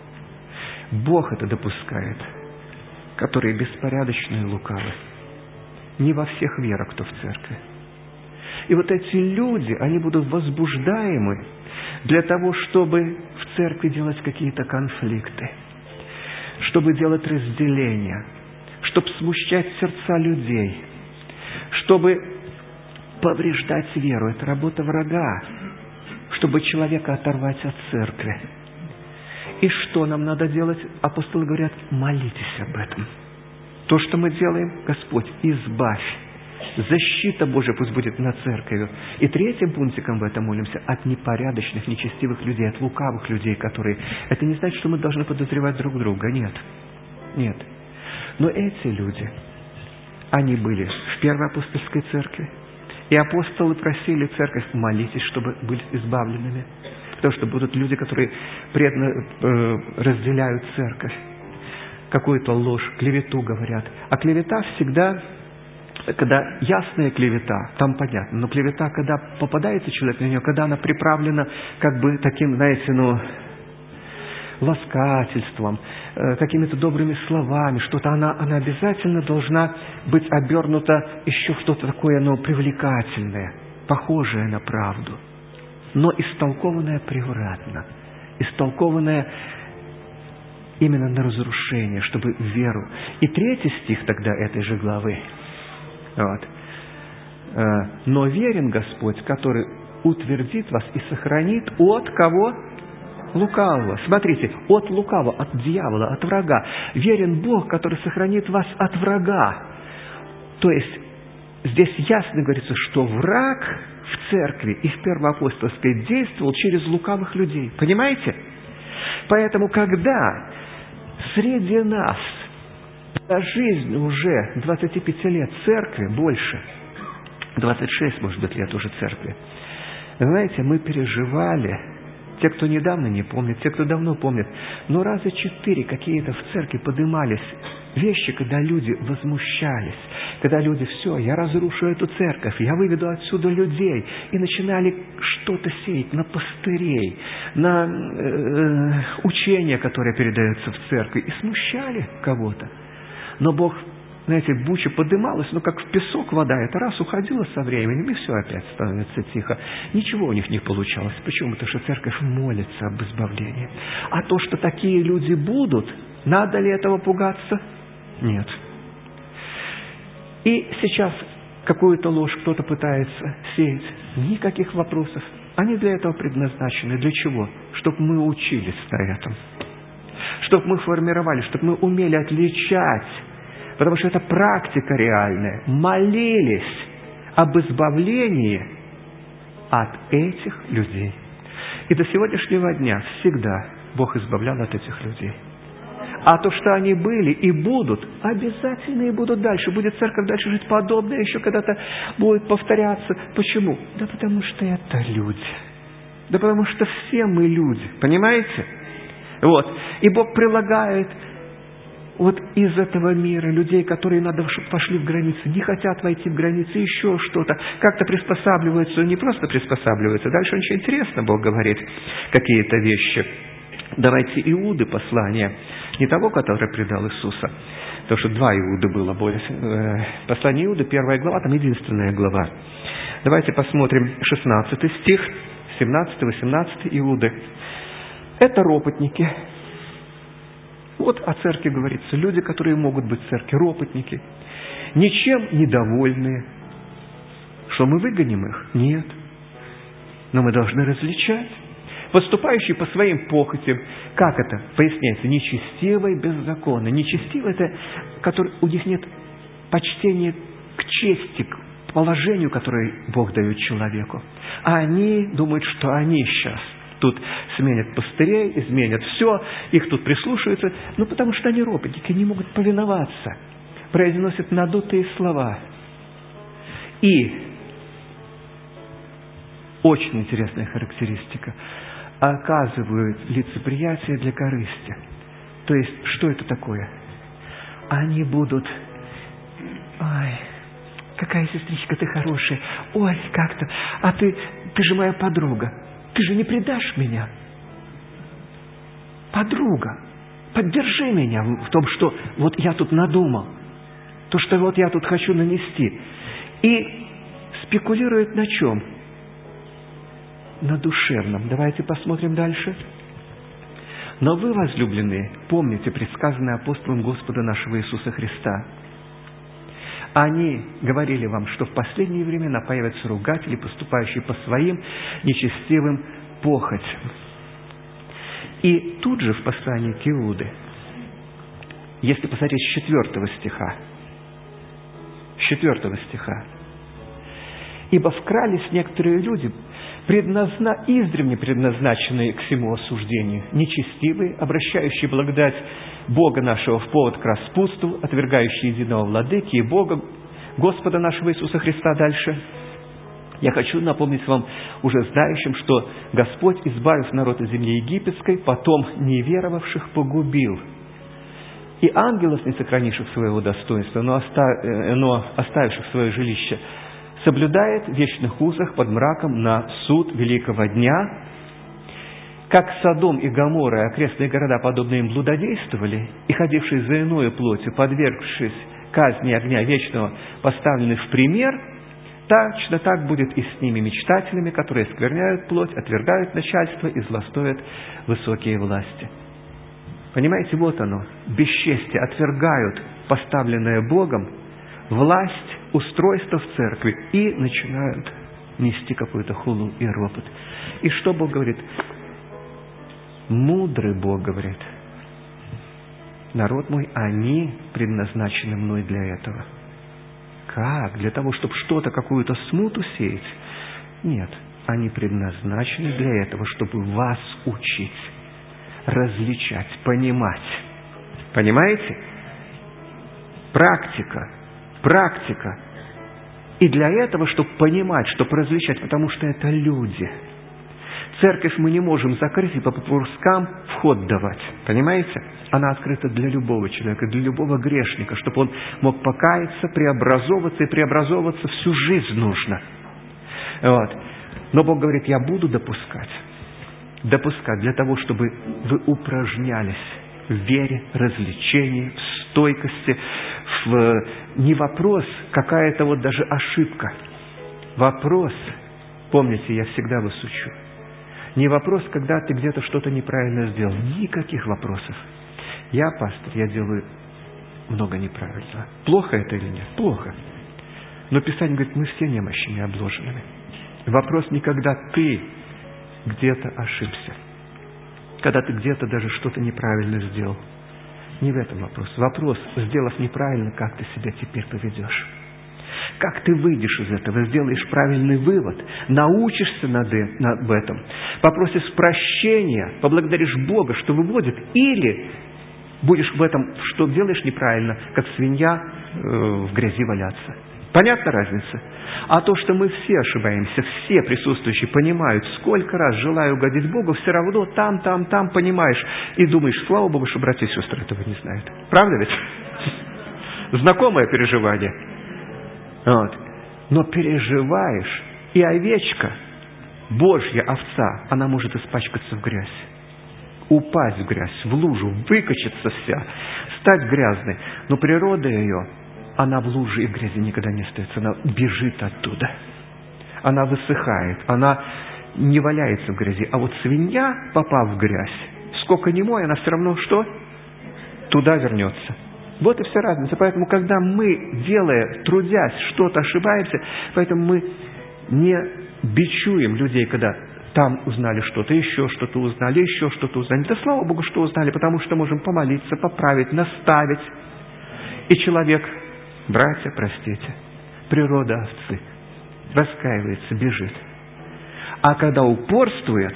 Бог это допускает, которые беспорядочные и лукавы. Не во всех вера, кто в церкви. И вот эти люди, они будут возбуждаемы для того, чтобы в церкви делать какие-то конфликты, чтобы делать разделения, чтобы смущать сердца людей, чтобы повреждать веру. Это работа врага, чтобы человека оторвать от церкви. И что нам надо делать? Апостолы говорят, молитесь об этом. То, что мы делаем, Господь, избавь. Защита Божия пусть будет над церковью. И третьим пунктиком в этом молимся от непорядочных, нечестивых людей, от лукавых людей, которые... Это не значит, что мы должны подозревать друг друга. Нет. Нет. Но эти люди, они были в Первой апостольской церкви. И апостолы просили церковь, молитесь, чтобы быть избавленными. Потому что будут люди, которые преданно э, разделяют церковь. Какую-то ложь, клевету говорят. А клевета всегда... Когда ясная клевета, там понятно, но клевета, когда попадается человек на нее, когда она приправлена как бы таким, знаете, ну, ласкательством, э, какими-то добрыми словами, что-то, она, она обязательно должна быть обернута еще в что-то такое, ну, привлекательное, похожее на правду, но истолкованное превратно, истолкованное именно на разрушение, чтобы веру. И третий стих тогда этой же главы. Вот. «Но верен Господь, который утвердит вас и сохранит от кого? Лукавого». Смотрите, от лукавого, от дьявола, от врага. Верен Бог, который сохранит вас от врага. То есть, здесь ясно говорится, что враг в церкви и в первоапостольской действовал через лукавых людей. Понимаете? Поэтому, когда среди нас за жизнь уже двадцати пяти лет церкви, больше, двадцать шесть, может быть, лет уже церкви, знаете, мы переживали, те, кто недавно не помнит, те, кто давно помнит, но раза четыре какие-то в церкви поднимались вещи, когда люди возмущались, когда люди, все, я разрушу эту церковь, я выведу отсюда людей, и начинали что-то сеять на пастырей, на э, учения, которые передаются в церкви, и смущали кого-то. Но Бог, знаете, буча подымалась, но как в песок вода, это раз уходила со временем, и все опять становится тихо. Ничего у них не получалось. Почему? Потому что церковь молится об избавлении. А то, что такие люди будут, надо ли этого пугаться? Нет. И сейчас какую-то ложь кто-то пытается сеять. Никаких вопросов. Они для этого предназначены. Для чего? Чтобы мы учились на этом. Чтобы мы формировали, чтобы мы умели отличать. Потому что это практика реальная. Молились об избавлении от этих людей. И до сегодняшнего дня всегда Бог избавлял от этих людей. А то, что они были и будут, обязательно и будут дальше. Будет церковь дальше жить подобное, еще когда-то будет повторяться. Почему? Да потому что это люди. Да потому что все мы люди. Понимаете? Вот. И Бог прилагает вот из этого мира людей, которые надо, чтобы пошли в границы, не хотят войти в границы, еще что-то. Как-то приспосабливаются, не просто приспосабливаются. Дальше очень интересно Бог говорит какие-то вещи. Давайте Иуды послание. Не того, который предал Иисуса. Потому что два Иуды было. Послание Иуды, первая глава, там единственная глава. Давайте посмотрим шестнадцатый стих, семнадцатый, восемнадцатый Иуды. Это ропотники. Вот о церкви говорится. Люди, которые могут быть в церкви, ропотники. Ничем недовольные. Что мы выгоним их? Нет. Но мы должны различать. Поступающие по своим похотям. Как это? Поясняется. Нечестивый беззаконно. Нечестивый — это, который, у них нет почтения к чести, к положению, которое Бог дает человеку. А они думают, что они сейчас тут сменят пастырей, изменят все, их тут прислушаются. Ну, потому что они ропотники, не могут повиноваться. Произносят надутые слова. И очень интересная характеристика. Оказывают лицеприятие для корысти. То есть, что это такое? Они будут... Ой, какая сестричка ты хорошая. Ой, как-то... А ты, ты же моя подруга. Ты же не предашь меня. Подруга, поддержи меня в том, что вот я тут надумал. То, что вот я тут хочу нанести. И спекулируют на чем? На душевном. Давайте посмотрим дальше. Но вы, возлюбленные, помните предсказанное апостолом Господа нашего Иисуса Христа. Они говорили вам, что в последние времена появятся ругатели, поступающие по своим нечестивым похотям. И тут же в послании к Иуде, если посмотреть с четвертого стиха, с четвертого стиха, «Ибо вкрались некоторые люди, предназна... издревне предназначенные к всему осуждению, нечестивые, обращающие благодать Бога нашего в повод к распутству, отвергающие единого владыки и Бога, Господа нашего Иисуса Христа». Дальше. Я хочу напомнить вам, уже знающим, что Господь, избавив народ из земли египетской, потом неверовавших погубил. И ангелов, не сохранивших своего достоинства, но, оста... но оставивших свое жилище, соблюдает в вечных узах под мраком на суд великого дня. Как Содом и Гоморра и окрестные города, подобные им, блудодействовали, и ходившие за иною плотью, подвергшись казни огня вечного, поставлены в пример, точно так будет и с ними мечтателями, которые скверняют плоть, отвергают начальство и злостоят высокие власти. Понимаете, вот оно, бесчестие, отвергают поставленное Богом власть, устройство в церкви и начинают нести какую-то хулу и ропот. И что Бог говорит? Мудрый Бог говорит: народ мой, они предназначены мной для этого. Как? Для того, чтобы что-то, какую-то смуту сеять? Нет, они предназначены для этого, чтобы вас учить, различать, понимать. Понимаете? Практика. Практика. И для этого, чтобы понимать, чтобы различать, потому что это люди. Церковь мы не можем закрыть и по пропускам вход давать. Понимаете? Она открыта для любого человека, для любого грешника, чтобы он мог покаяться, преобразовываться, и преобразовываться всю жизнь нужно. Вот. Но Бог говорит, я буду допускать, допускать для того, чтобы вы упражнялись в вере, развлечении, в стойкости, в... не вопрос, какая-то вот даже ошибка. Вопрос, помните, я всегда вас учу, не вопрос, когда ты где-то что-то неправильно сделал. Никаких вопросов. Я пастор, я делаю много неправильного. Плохо это или нет? Плохо. Но Писание говорит, мы все немощами обложенными. Вопрос не когда ты где-то ошибся, когда ты где-то даже что-то неправильно сделал. Не в этом вопрос. Вопрос, сделав неправильно, как ты себя теперь поведешь. Как ты выйдешь из этого, сделаешь правильный вывод, научишься над этом, попросишь прощения, поблагодаришь Бога, что выводит, или будешь в этом, что делаешь неправильно, как свинья э, в грязи валяться. Понятна разница? А то, что мы все ошибаемся, все присутствующие понимают, сколько раз желая угодить Богу, все равно там, там, там понимаешь, и думаешь, слава Богу, что братья и сестры этого не знают. Правда ведь? Знакомое переживание. Вот. Но переживаешь, и овечка, Божья овца, она может испачкаться в грязь, упасть в грязь, в лужу, выкачаться вся, стать грязной. Но природа ее, она в луже и в грязи никогда не остается, она бежит оттуда. Она высыхает, она не валяется в грязи. А вот свинья, попав в грязь, сколько ни мой, она все равно что? Туда вернется. Вот и вся разница. Поэтому, когда мы, делая, трудясь, что-то ошибаемся, поэтому мы не бичуем людей, когда там узнали что-то, еще что-то узнали, еще что-то узнали. Да слава Богу, что узнали, потому что можем помолиться, поправить, наставить. И человек, братья, простите, природа овцы, раскаивается, бежит. А когда упорствует,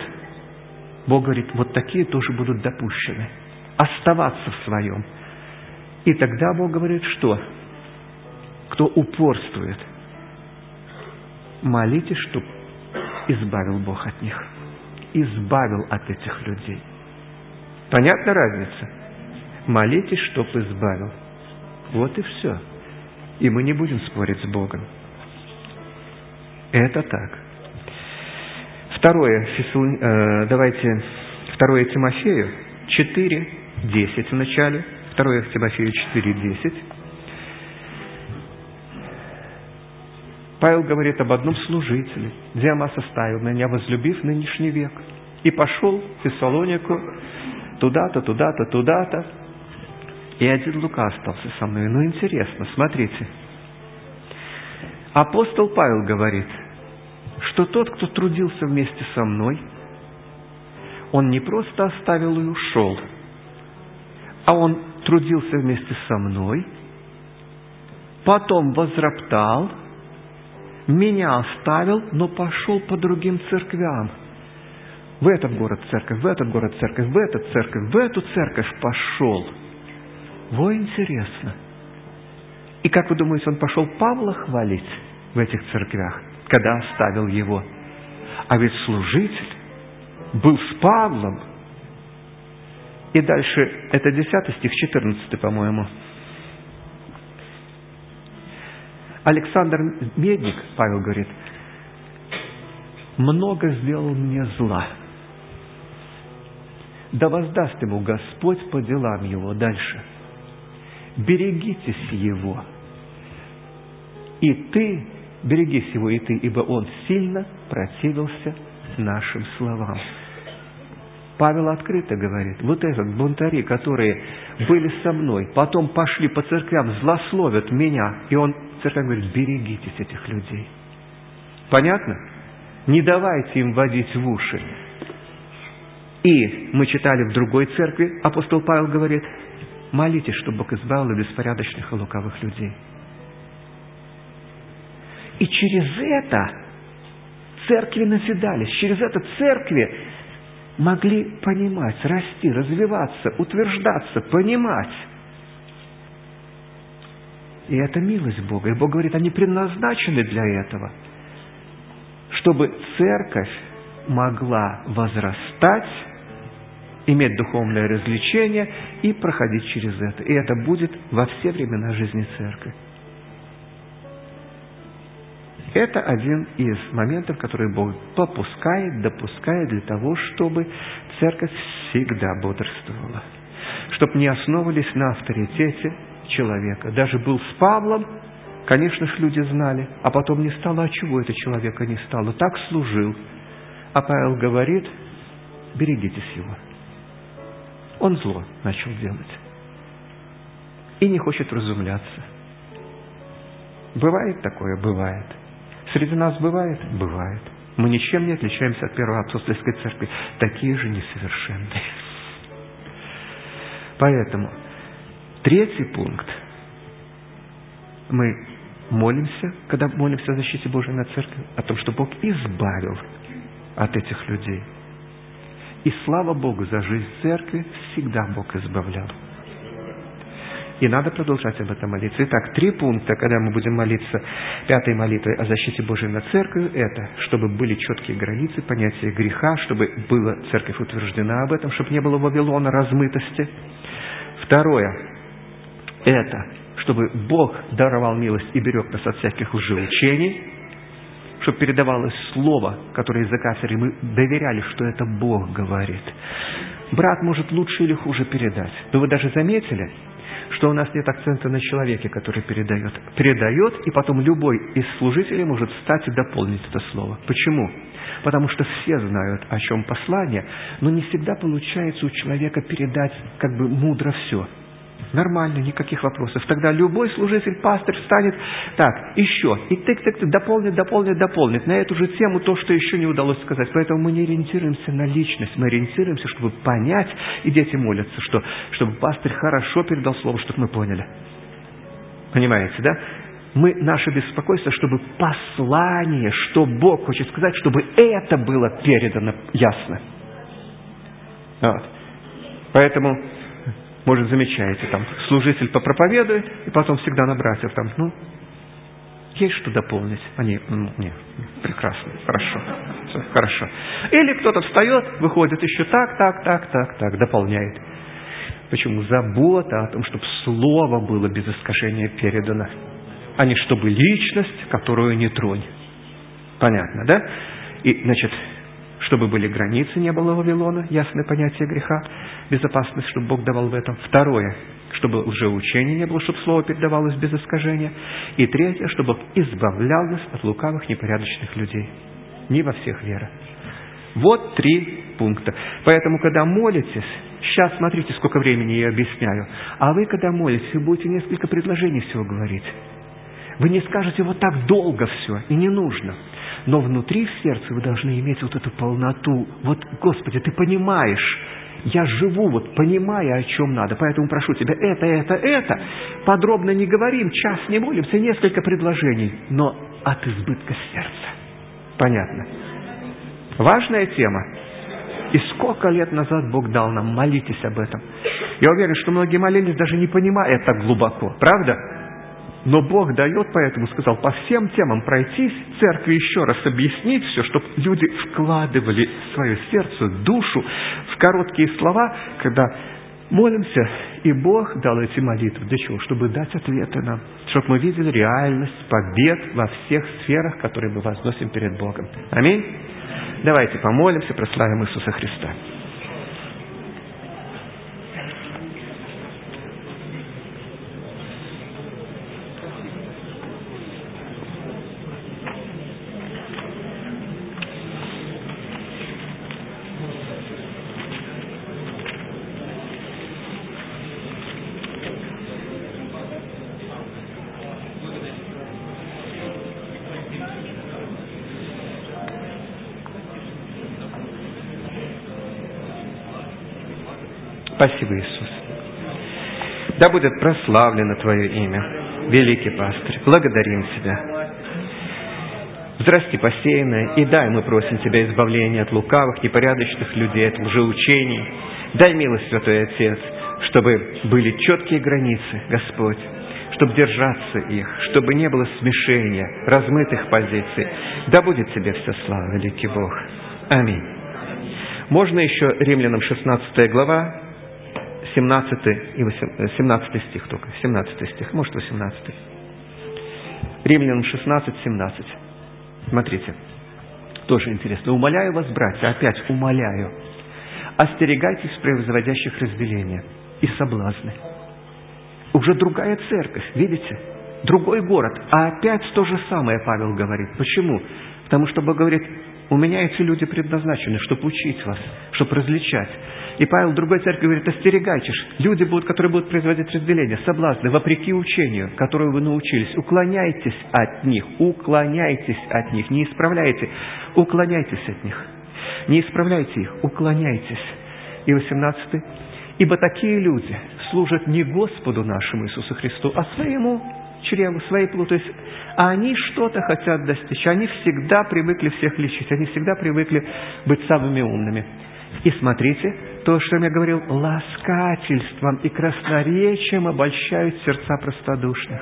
Бог говорит, вот такие тоже будут допущены. Оставаться в своем. И тогда Бог говорит, что? Кто упорствует, молитесь, чтобы избавил Бог от них. Избавил от этих людей. Понятна разница? Молитесь, чтоб избавил. Вот и все. И мы не будем спорить с Богом. Это так. Второе, э, давайте, второе Тимофею четыре десять в начале. Второе Тимофею четыре десять. Павел говорит об одном служителе. Диамас оставил меня, возлюбив нынешний век. И пошел в Фессалонику туда-то, туда-то, туда-то. И один Лука остался со мной. Ну, интересно, смотрите. Апостол Павел говорит, что тот, кто трудился вместе со мной, он не просто оставил и ушел, а он трудился вместе со мной, потом возроптал, меня оставил, но пошел по другим церквям. В этот город церковь, в этот город церковь, в эту церковь, в эту церковь пошел. Во, интересно. И как вы думаете, он пошел Павла хвалить в этих церквях, когда оставил его? А ведь служитель был с Павлом. И дальше, это десятый стих, четырнадцатый, по-моему. Александр Медник, Павел говорит, много сделал мне зла. Да воздаст ему Господь по делам его. Дальше. Берегитесь его. И ты, берегись его и ты, ибо он сильно противился нашим словам. Павел открыто говорит, вот этот бунтари, которые были со мной, потом пошли по церквям, злословят меня, и он, церковь говорит, берегитесь этих людей. Понятно? Не давайте им водить в уши. И мы читали в другой церкви, апостол Павел говорит, молитесь, чтобы Бог избавил беспорядочных и лукавых людей. И через это церкви назидались, через это церкви могли понимать, расти, развиваться, утверждаться, понимать. И это милость Бога. И Бог говорит, они предназначены для этого, чтобы церковь могла возрастать иметь духовное развлечение и проходить через это. И это будет во все времена жизни церкви. Это один из моментов, которые Бог попускает, допускает для того, чтобы церковь всегда бодрствовала. Чтобы не основывались на авторитете человека. Даже был с Павлом, конечно же, люди знали, а потом не стало, а чего это человека не стало? Так служил. А Павел говорит, берегитесь его. Он зло начал делать. И не хочет разумляться. Бывает такое? Бывает. Среди нас бывает? Бывает. Мы ничем не отличаемся от первой апостольской церкви. Такие же несовершенные. Поэтому третий пункт. Мы молимся, когда молимся о защите Божией над церковью, о том, что Бог избавил от этих людей. И слава Богу за жизнь церкви, всегда Бог избавлял. И надо продолжать об этом молиться. Итак, три пункта, когда мы будем молиться пятой молитвой о защите Божией над церковью, это, чтобы были четкие границы, понятия греха, чтобы была церковь утверждена об этом, чтобы не было Вавилона, размытости. Второе, это, чтобы Бог даровал милость и берег нас от всяких лжеучений, чтобы передавалось слово, которое из-за кафедры мы доверяли, что это Бог говорит. Брат может лучше или хуже передать. Но вы даже заметили, что у нас нет акцента на человеке, который передает. Передает, и потом любой из служителей может встать и дополнить это слово. Почему? Потому что все знают, о чем послание, но не всегда получается у человека передать как бы мудро все. Нормально, никаких вопросов. Тогда любой служитель, пастырь встанет, так, еще, и тык-тык-тык, дополнит, дополнит, дополнит на эту же тему то, что еще не удалось сказать. Поэтому мы не ориентируемся на личность, мы ориентируемся, чтобы понять, и дети молятся, что, чтобы пастырь хорошо передал слово, чтобы мы поняли. Понимаете, да? Мы, наше беспокойство, чтобы послание, что Бог хочет сказать, чтобы это было передано ясно. Вот. Поэтому... Может, замечаете, там, служитель попроповедует, и потом всегда на братьев там, ну, есть что дополнить? Они, ну, нет, прекрасно, хорошо, все, хорошо. Или кто-то встает, выходит еще так, так, так, так, так, дополняет. Почему? Забота о том, чтобы слово было без искажения передано, а не чтобы личность, которую не тронь. Понятно, да? И, значит, чтобы были границы, не было Вавилона, ясное понятие греха, безопасность, чтобы Бог давал в этом. Второе, чтобы лжеучения не было, чтобы слово передавалось без искажения. И третье, чтобы Бог избавлял нас от лукавых, непорядочных людей. Не во всех вера. Вот три пункта. Поэтому, когда молитесь, сейчас смотрите, сколько времени я объясняю, а вы, когда молитесь, вы будете несколько предложений всего говорить. Вы не скажете вот так долго все, и не нужно. Но внутри в сердце вы должны иметь вот эту полноту. Вот, Господи, Ты понимаешь, я живу, вот понимая, о чем надо. Поэтому прошу Тебя, это, это, это. Подробно не говорим, час не молимся, несколько предложений. Но от избытка сердца. Понятно? Важная тема. И сколько лет назад Бог дал нам, молитесь об этом. Я уверен, что многие молились, даже не понимая так глубоко. Правда? Но Бог дает, поэтому сказал, по всем темам пройтись, церкви еще раз объяснить все, чтобы люди вкладывали свое сердце, душу в короткие слова, когда молимся, и Бог дал эти молитвы. Для чего? Чтобы дать ответы нам, чтобы мы видели реальность побед во всех сферах, которые мы возносим перед Богом. Аминь. Давайте помолимся, прославим Иисуса Христа. Спасибо, Иисус. Да будет прославлено Твое имя, великий пастырь. Благодарим Тебя. Взрасти посеянное, и дай, мы просим Тебя, избавления от лукавых, непорядочных людей, от лжеучений. Дай милость, Святой Отец, чтобы были четкие границы, Господь, чтобы держаться их, чтобы не было смешения, размытых позиций. Да будет Тебе вся слава, великий Бог. Аминь. Можно еще Римлянам шестнадцатая глава, семнадцатый и семнадцатый стих только. семнадцатый стих, может восемнадцатый. Римлянам шестнадцать, семнадцать. Смотрите, тоже интересно. «Умоляю вас, братья, опять умоляю, остерегайтесь превозводящих разделения и соблазны». Уже другая церковь, видите? Другой город. А опять то же самое Павел говорит. Почему? Потому что Бог говорит: у меня эти люди предназначены, чтобы учить вас, чтобы различать. И Павел в другой церкви говорит: остерегайтесь. Люди будут, которые будут производить разделения, соблазны, вопреки учению, которому вы научились. Уклоняйтесь от них, уклоняйтесь от них, не исправляйте, уклоняйтесь от них. Не исправляйте их, уклоняйтесь. И восемнадцатый. «Ибо такие люди служат не Господу нашему Иисусу Христу, а своему чреву, своей плоти». То есть они что-то хотят достичь. Они всегда привыкли всех лечить. Они всегда привыкли быть самыми умными. И смотрите, то, что я говорил, ласкательством и красноречием обольщают сердца простодушных.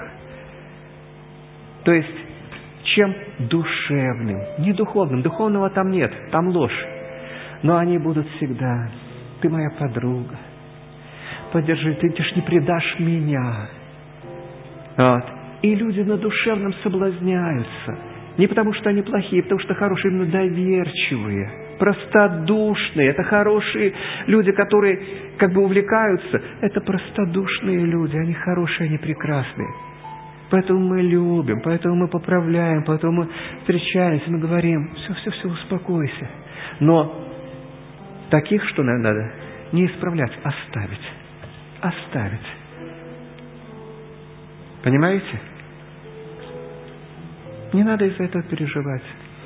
То есть, чем душевным, не духовным. Духовного там нет, там ложь. Но они будут всегда: ты моя подруга, поддержи, ты, ты ж не предашь меня. Вот. И люди на душевном соблазняются. Не потому, что они плохие, а потому, что хорошие, именно доверчивые, простодушные. Это хорошие люди, которые как бы увлекаются. Это простодушные люди, они хорошие, они прекрасные. Поэтому мы любим, поэтому мы поправляем, поэтому мы встречаемся, мы говорим: все, все, все, успокойся. Но таких, что нам надо не исправлять, оставить. Оставить. Понимаете? Не надо из-за этого переживать.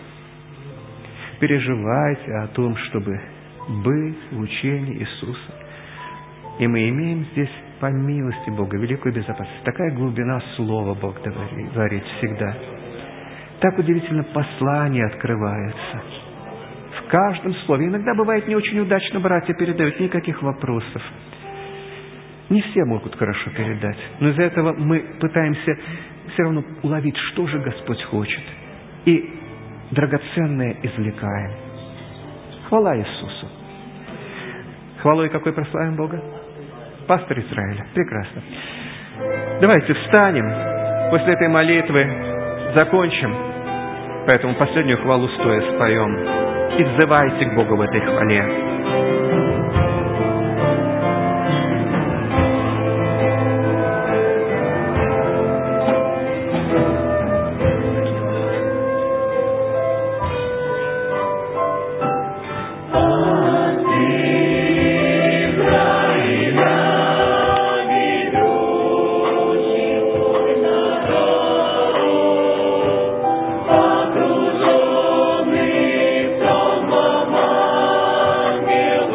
Переживайте о том, чтобы быть в учении Иисуса. И мы имеем здесь, по милости Бога, великую безопасность. Такая глубина слова Бог говорит всегда. Так удивительно послание открывается. В каждом слове. Иногда бывает не очень удачно братья передают, никаких вопросов. Не все могут хорошо передать. Но из-за этого мы пытаемся все равно уловить, что же Господь хочет. И драгоценное извлекаем. Хвала Иисусу. Хвалой какой прославим Бога? Пастор Израиля. Прекрасно. Давайте встанем. После этой молитвы закончим. Поэтому последнюю хвалу стоя споем. И взывайте к Богу в этой хвале. Окруженный домом ангелов.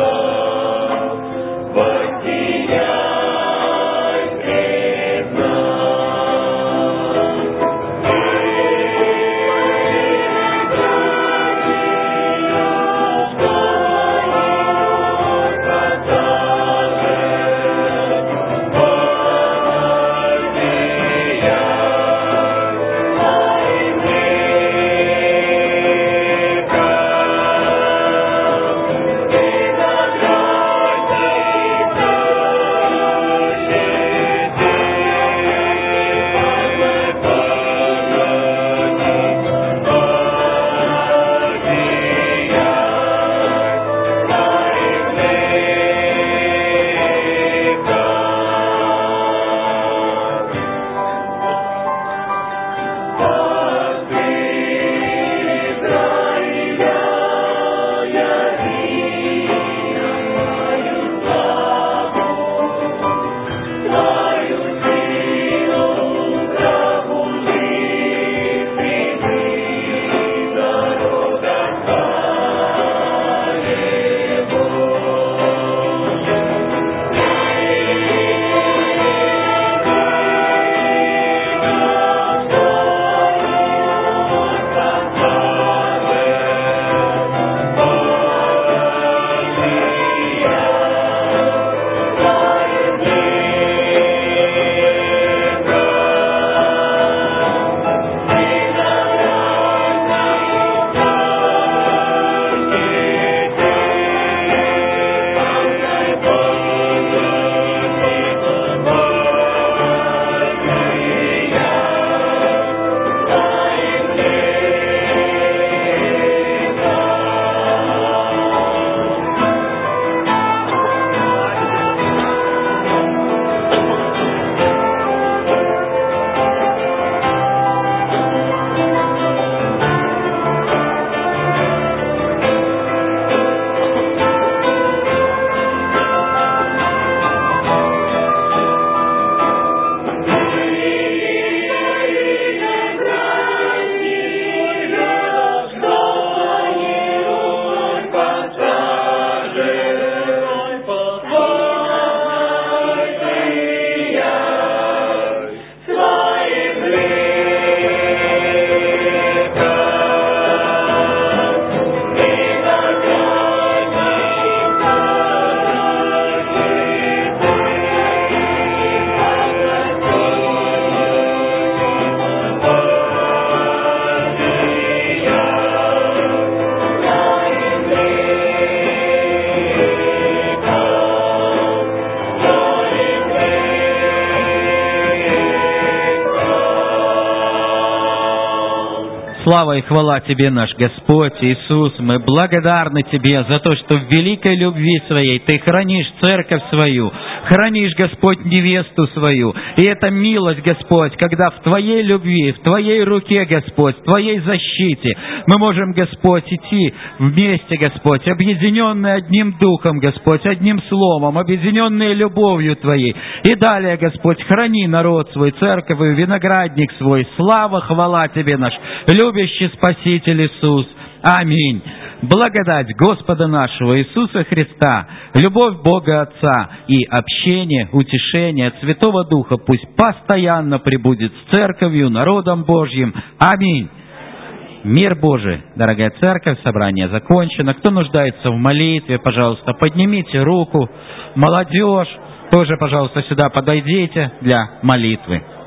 Слава и хвала Тебе, наш Господь Иисус. Мы благодарны Тебе за то, что в великой любви Своей Ты хранишь церковь свою, хранишь, Господь, невесту свою. И это милость, Господь, когда в Твоей любви, в Твоей руке, Господь, в Твоей защите мы можем, Господь, идти вместе, Господь, объединенные одним духом, Господь, одним словом, объединенные любовью Твоей. И далее, Господь, храни народ свой, церковь и виноградник свой. Слава, хвала Тебе, наш любящий Спаситель Иисус. Аминь. Благодать Господа нашего Иисуса Христа, любовь Бога Отца и общение, утешение Святого Духа пусть постоянно пребудет с церковью, народом Божьим. Аминь. Мир Божий, дорогая церковь, собрание закончено. Кто нуждается в молитве, пожалуйста, поднимите руку. Молодежь, тоже, пожалуйста, сюда подойдите для молитвы.